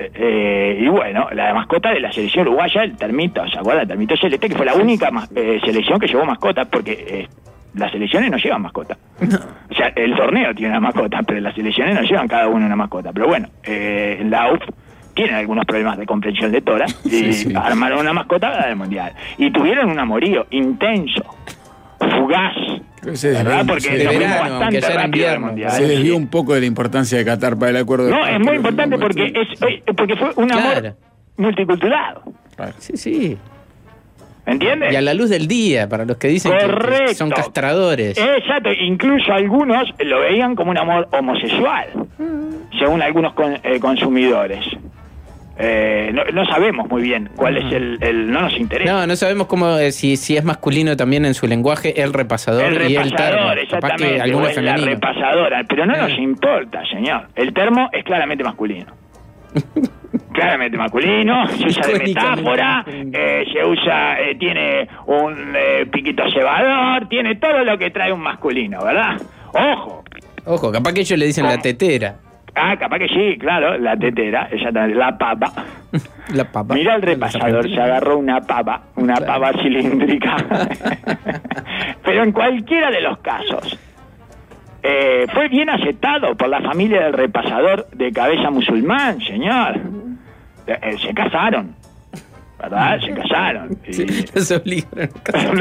Y bueno, la mascota de la selección uruguaya, el termito, ¿se acuerdan? El termito celeste, que fue la única selección que llevó mascota, porque las selecciones no llevan mascota. O sea, el torneo tiene una mascota, pero las selecciones no llevan cada uno una mascota. Pero bueno, la UF tiene algunos problemas de comprensión lectora y armaron una mascota del mundial. Y tuvieron un amorío intenso, fugaz, ¿verdad? Porque de verano, aunque ya era invierno, se desvió un poco de la importancia de Qatar para el acuerdo. No, es muy importante porque fue un amor multicultural. Sí. ¿Entiendes? Y a la luz del día, para los que dicen que son castradores. Exacto, incluso algunos lo veían como un amor homosexual, según algunos consumidores. No sabemos muy bien cuál es no nos interesa. No sabemos cómo si es masculino también en su lenguaje el repasador y el termo. Exactamente, o es la repasadora, pero no nos importa, señor. El termo es claramente masculino. Claramente masculino, se usa de metáfora, se usa, tiene un piquito cebador, tiene todo lo que trae un masculino, ¿verdad? Ojo, capaz que ellos le dicen la tetera. Capaz que sí, claro, la tetera, exactamente, la papa. La papa. Mira el repasador, se agarró una papa cilíndrica. Pero en cualquiera de los casos, fue bien aceptado por la familia del repasador de cabeza musulmán, señor. Se casaron, ¿verdad? Se casaron. Los obligaron a casar.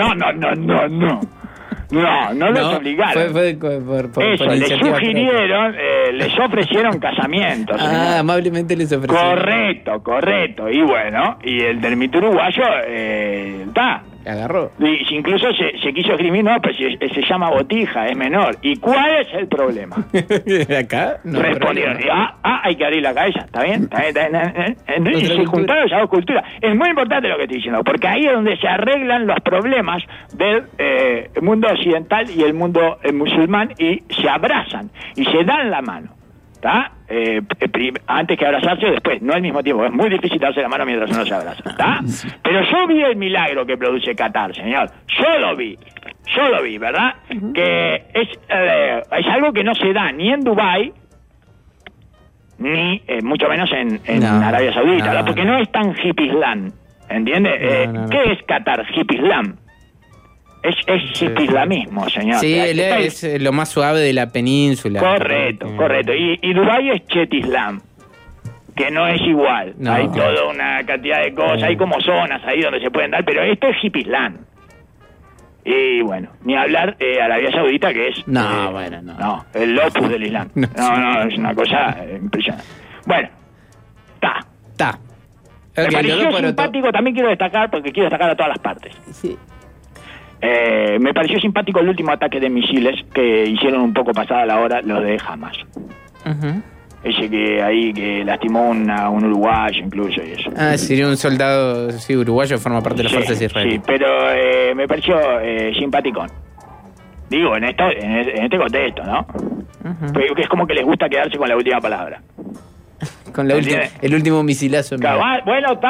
No los obligaron. Fue por les sugirieron, les ofrecieron casamientos. Amablemente les ofrecieron. Correcto. Y bueno, y el termito uruguayo agarró. Y incluso se quiso escribir, no, pero se llama botija, es menor. ¿Y cuál es el problema? Acá no. Respondieron, hay que abrir la cabeza, ¿está bien? Y se juntaron esas dos culturas. Es muy importante lo que estoy diciendo, porque ahí es donde se arreglan los problemas del mundo occidental y el mundo musulmán, y se abrazan y se dan la mano. ¿Está? Antes que abrazarse o después, no al mismo tiempo. Es muy difícil darse la mano mientras uno se abraza. ¿Está? Pero yo vi el milagro que produce Qatar, señor. Yo lo vi, ¿verdad? Que es algo que no se da ni en Dubái ni mucho menos en Arabia Saudita, ¿verdad? Porque no es tan hipislam, ¿entiende? ¿Qué es Qatar? Hipislam. Es hipislamismo, señor. Sí, es lo más suave de la península. Correcto. Y Dubái es chetislam, que no es igual. Hay toda una cantidad de cosas, hay como zonas ahí donde se pueden dar, pero esto es hipislam. Y bueno, ni hablar Arabia Saudita, que es... No, el opus del Islam. No, es una cosa impresionante. Bueno, está. Me pareció simpático, también quiero destacar, porque quiero destacar a todas las partes. Sí. Me pareció simpático el último ataque de misiles que hicieron un poco pasada la hora los de Hamas. Ese que lastimó a un uruguayo incluso y eso. Sería un soldado uruguayo, forma parte de las fuerzas israelíes. Sí, pero me pareció simpaticón. Digo, en este contexto, ¿no? Porque es como que les gusta quedarse con la última palabra. Con el último misilazo. Bueno, hijo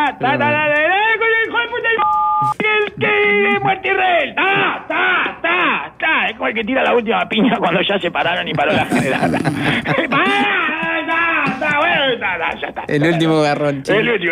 de puta, que muerte Israel. Es como el que tira la última piña cuando ya se pararon y paró la general. Ya está. El último garrón. El último.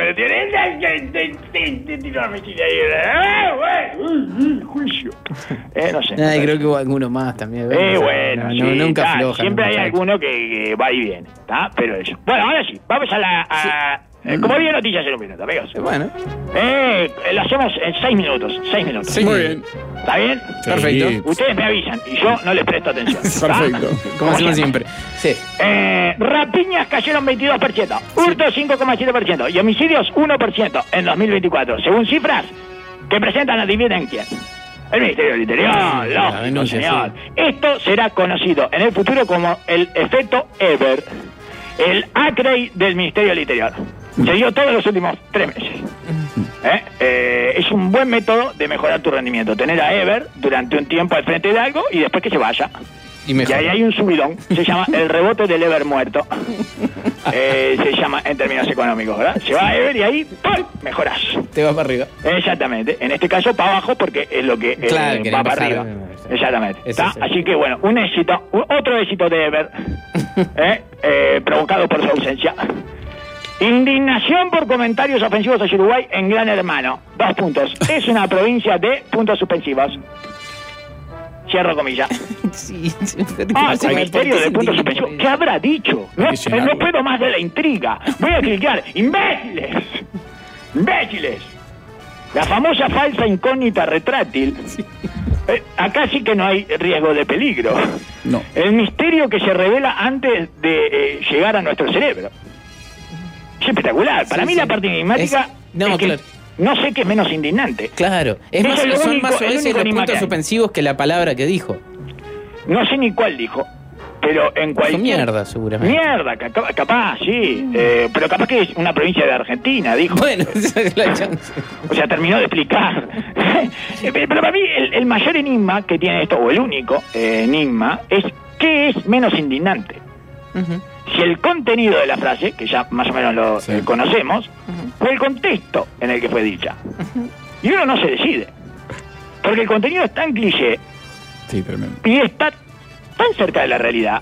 Tiró la misil ahí. Juicio. No sé. Creo que hubo alguno más también. Bueno, sí, nunca afloja. Siempre hay alguno que va y viene. Pero eso. Bueno, ahora sí. Vamos a como bien noticias en un minuto, amigos. Bueno. Lo hacemos en 6 minutos. 6 minutos. Sí, muy bien. ¿Está bien? Sí. Perfecto. Ustedes me avisan y yo no les presto atención. Perfecto. Como hacemos siempre. Sí. Rapiñas cayeron 22%, hurtos 5,7% y homicidios 1% en 2024, según cifras que presentan adivinen quién. El Ministerio del Interior, lógico, señor. Sí. Esto será conocido en el futuro como el efecto Ever, el ACREI del Ministerio del Interior. Se dio todos los últimos 3 meses. Es un buen método de mejorar tu rendimiento. Tener a Ever durante un tiempo al frente de algo y después que se vaya. Y ahí hay un subidón. Se llama el rebote del Ever muerto. Se llama en términos económicos, ¿verdad? Se va a Ever y ahí ¡pum! Mejoras. Te va para arriba. Exactamente. En este caso para abajo porque es lo que va para arriba. Exactamente. Así que bueno, un éxito, otro éxito de Ever, provocado por su ausencia. Indignación por comentarios ofensivos hacia Uruguay en Gran Hermano. 2 puntos. Es una provincia de puntos suspensivos. Cierro comillas. Sí, el misterio de puntos suspensivos. ¿Qué habrá dicho? No puedo más de la intriga. Voy a clicar. ¡Imbéciles! La famosa falsa incógnita retráctil. Acá sí que no hay riesgo de peligro. No. El misterio que se revela antes de llegar a nuestro cerebro. Es espectacular. Para mí la parte enigmática no sé qué es menos indignante. Claro. Son más suaves los puntos suspensivos que la palabra que dijo. No sé ni cuál dijo, pero en cualquier... Mierda, seguramente. Mierda, capaz, sí. Pero capaz que es una provincia de Argentina, dijo. Bueno, esa es la chance. O sea, terminó de explicar. Pero para mí el mayor enigma que tiene esto, o el único enigma, es ¿qué es menos indignante? Si el contenido de la frase, que ya más o menos lo conocemos, o el contexto en el que fue dicha. Y uno no se decide. Porque el contenido es tan cliché y está tan cerca de la realidad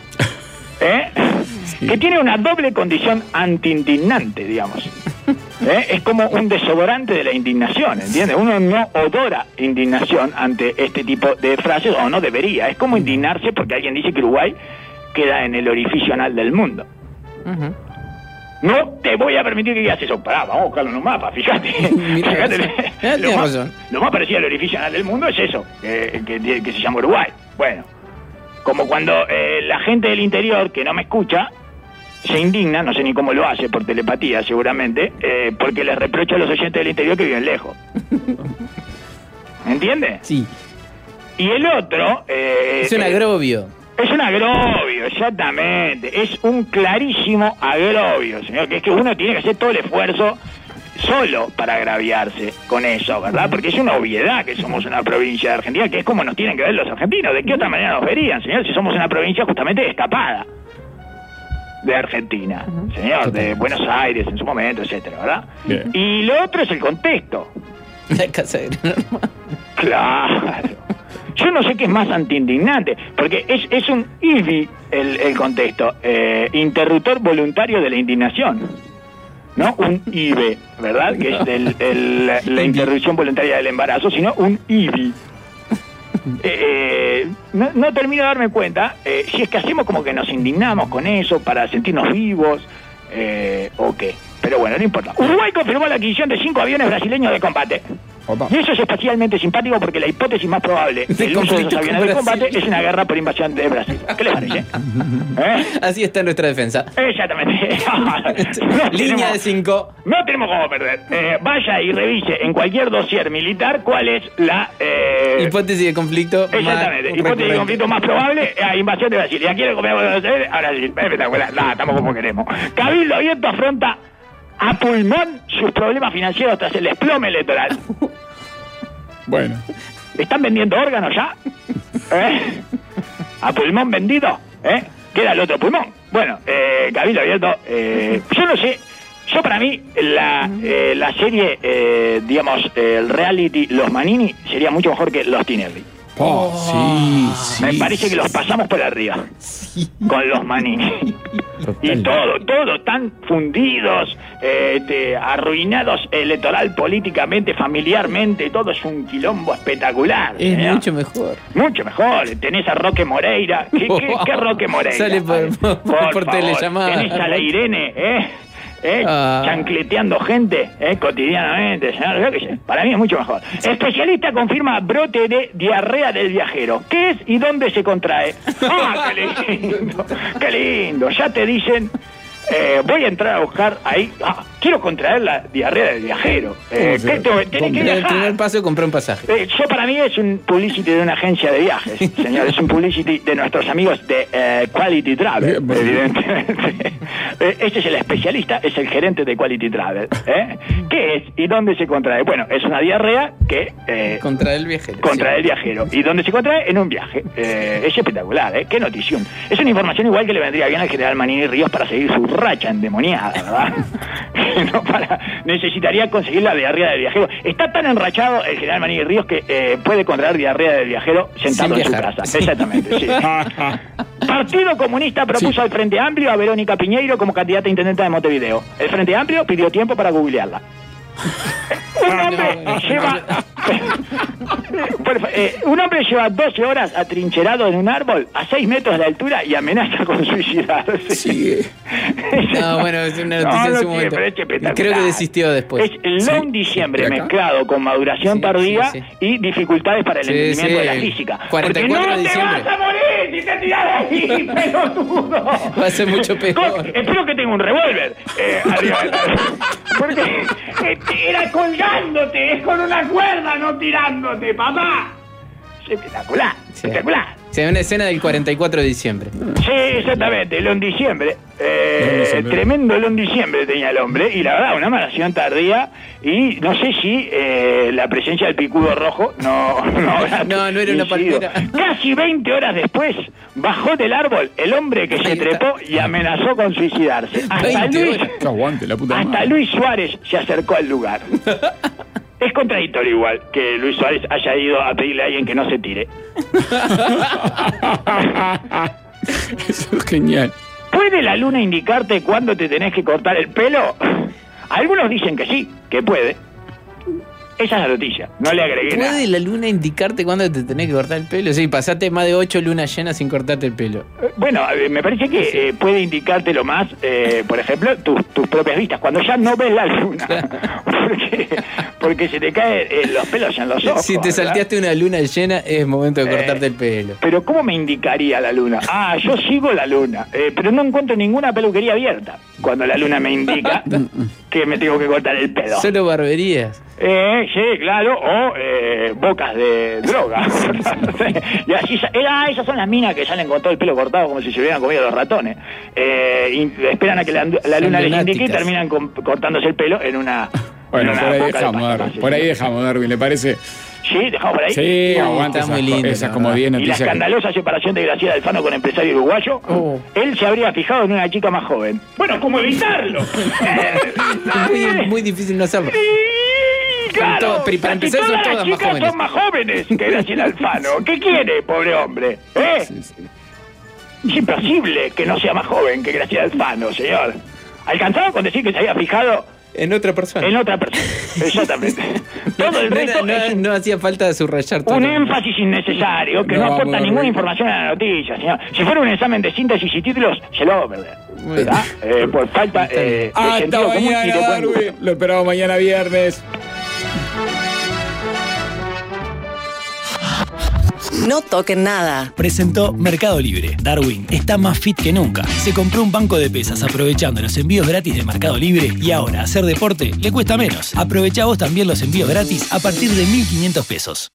que tiene una doble condición anti-indignante, digamos. Es como un desodorante de la indignación, ¿entiendes? Uno no odora indignación ante este tipo de frases, o no debería. Es como indignarse porque alguien dice que Uruguay queda en el orificio anal del mundo. No te voy a permitir que digas eso. Pará, vamos a buscarlo en un mapa, fíjate. Lo más parecido al orificio anal del mundo es eso, que se llama Uruguay. Bueno, como cuando la gente del interior que no me escucha se indigna, no sé ni cómo lo hace, por telepatía seguramente, porque les reprocha a los oyentes del interior que viven lejos. ¿Me entiendes? Sí. Y el otro... es un agrovio. Es un agrovio, exactamente. Es un clarísimo agrovio, señor. Que es que uno tiene que hacer todo el esfuerzo solo para agraviarse con eso, ¿verdad? Porque es una obviedad que somos una provincia de Argentina, que es como nos tienen que ver los argentinos. ¿De qué otra manera nos verían, señor? Si somos una provincia justamente escapada de Argentina, señor, de Buenos Aires en su momento, etcétera, ¿verdad? Bien. Y lo otro es el contexto. La casa de Gran Hermano. Claro. Yo no sé qué es más antiindignante, porque es un IVI el contexto, interruptor voluntario de la indignación, no un IVE, ¿verdad? Que es la interrupción voluntaria del embarazo, sino un IVI. No termino de darme cuenta si es que hacemos como que nos indignamos con eso para sentirnos vivos o qué. Pero bueno, no importa. Uruguay confirmó la adquisición de 5 aviones brasileños de combate. Opa. Y eso es especialmente simpático porque la hipótesis más probable del uso de esos aviones de combate es una guerra por invasión de Brasil. ¿Qué les parece? Así está nuestra defensa. Exactamente. Línea de 5. No tenemos cómo perder. Vaya y revise en cualquier dossier militar cuál es la... hipótesis de conflicto. Exactamente. Hipótesis de conflicto más probable a invasión de Brasil. ¿Y aquí le comemos a Brasil? Espectacular. Nada, estamos como queremos. Cabildo Abierto afronta a pulmón sus problemas financieros tras el desplome electoral. Bueno. ¿Están vendiendo órganos ya? ¿A pulmón vendido? Queda el otro pulmón. Bueno, Cabildo Abierto, yo no sé. Yo para mí, la serie, digamos, el reality Los Manini sería mucho mejor que Los Tinelli. Sí. Me parece que los pasamos por arriba. Con Los Manini. Y todo, tan fundidos, arruinados electoral, políticamente, familiarmente, todo es un quilombo espectacular. Es mucho mejor. Mucho mejor. Tenés a Roque Moreira. ¿Qué Roque Moreira? Sale por telellamada. Tenés a la Irene, chancleteando gente cotidianamente. Para mí es mucho mejor. Especialista confirma brote de diarrea del viajero. ¿Qué es y dónde se contrae? ¡Ah, qué lindo! ¡Qué lindo! Ya te dicen... voy a entrar a buscar ahí. Quiero contraer la diarrea del viajero. ¿Qué tenés que viajar? El primer paso, compré un pasaje. Yo para mí es un publicity de una agencia de viajes, señor. Es un publicity de nuestros amigos de Quality Travel, evidentemente. Este es el especialista, es el gerente de Quality Travel. ¿Qué es y dónde se contrae? Bueno, es una diarrea que... contrae el viajero. Contrae el viajero. ¿Y dónde se contrae? En un viaje. Es espectacular, Qué notición. Es una información igual que le vendría bien al general Manini Ríos para seguir su racha endemoniada, ¿verdad? Necesitaría conseguir la diarrea del viajero. Está tan enrachado el general Manini Ríos que puede contraer diarrea del viajero sentado en su casa. Sí. Exactamente, sí. Partido Comunista propuso al Frente Amplio a Verónica Piñeiro como candidata a intendenta de Montevideo. El Frente Amplio pidió tiempo para googlearla. Un hombre lleva 12 horas atrincherado en un árbol a 6 metros de altura y amenaza con suicidarse. Sí. No, bueno, es una noticia en su momento. Creo que desistió después. Es long diciembre mezclado con maduración tardía y dificultades para el entendimiento de la física. 44 de diciembre. ¡No te vas a morir si te tiras de ahí, pelotudo! Va a ser mucho peor. Espero que tenga un revólver. Porque era colgándote, es con una cuerda, no tirándote, papá. Espectacular, espectacular. Sí, una escena del 44 de diciembre. Sí, exactamente, el diciembre. Tremendo el diciembre tenía el hombre. Y la verdad, una maduración tardía. Y no sé si la presencia del picudo rojo no era una palmera. Casi 20 horas después, bajó del árbol el hombre que se trepó y amenazó con suicidarse. Hasta Luis Suárez se acercó al lugar. Es contradictorio igual que Luis Suárez haya ido a pedirle a alguien que no se tire. Eso es genial. ¿Puede la luna indicarte cuándo te tenés que cortar el pelo? Algunos dicen que sí, que puede. Esa es la noticia, no le agregué nada. ¿Puede la luna indicarte cuándo te tenés que cortar el pelo? Sí, pasaste más de 8 lunas llenas sin cortarte el pelo. Bueno, me parece que puede indicártelo más, por ejemplo, tus propias vistas, cuando ya no ves la luna. Porque se te caen los pelos en los ojos. Si te salteaste una luna llena, es momento de cortarte el pelo. Pero ¿cómo me indicaría la luna? Yo sigo la luna, pero no encuentro ninguna peluquería abierta cuando la luna me indica que me tengo que cortar el pelo. Solo barberías. Sí, claro, o bocas de droga. Y así, esas son las minas que salen con todo el pelo cortado como si se hubieran comido los ratones. Esperan a que la luna les indique y terminan cortándose el pelo en una... Bueno, por ahí dejamos, Darwin, ¿le parece? Sí, dejamos por ahí. Sí, aguanta esas como 10 noticias. Y la escandalosa separación de Graciela Alfano con empresario uruguayo, él se habría fijado en una chica más joven. Bueno, ¿cómo evitarlo? Muy difícil no hacerlo. Claro. pero para empezar todas son las todas más chicas jóvenes. son más jóvenes que Graciela Alfano. ¿Qué quiere, pobre hombre? ¿Eh? Sí, sí. Es imposible que no sea más joven que Graciela Alfano, señor. ¿Alcanzaba con decir que se había fijado En otra persona. en otra persona? Exactamente. Todo el resto es No hacía falta subrayar todo. un énfasis innecesario que no No, aporta vamos a ninguna ver. información a la noticia, señor. Si fuera un examen de síntesis y títulos, se lo va a perder. ¿Verdad? Por falta de Hasta sentido común y mañana, de buen gusto. Darwin. Lo esperamos mañana viernes. No toquen nada. Presentó Mercado Libre. Darwin está más fit que nunca. Se compró un banco de pesas aprovechando los envíos gratis de Mercado Libre y ahora hacer deporte le cuesta menos. Aprovechá vos también los envíos gratis a partir de 1.500 pesos.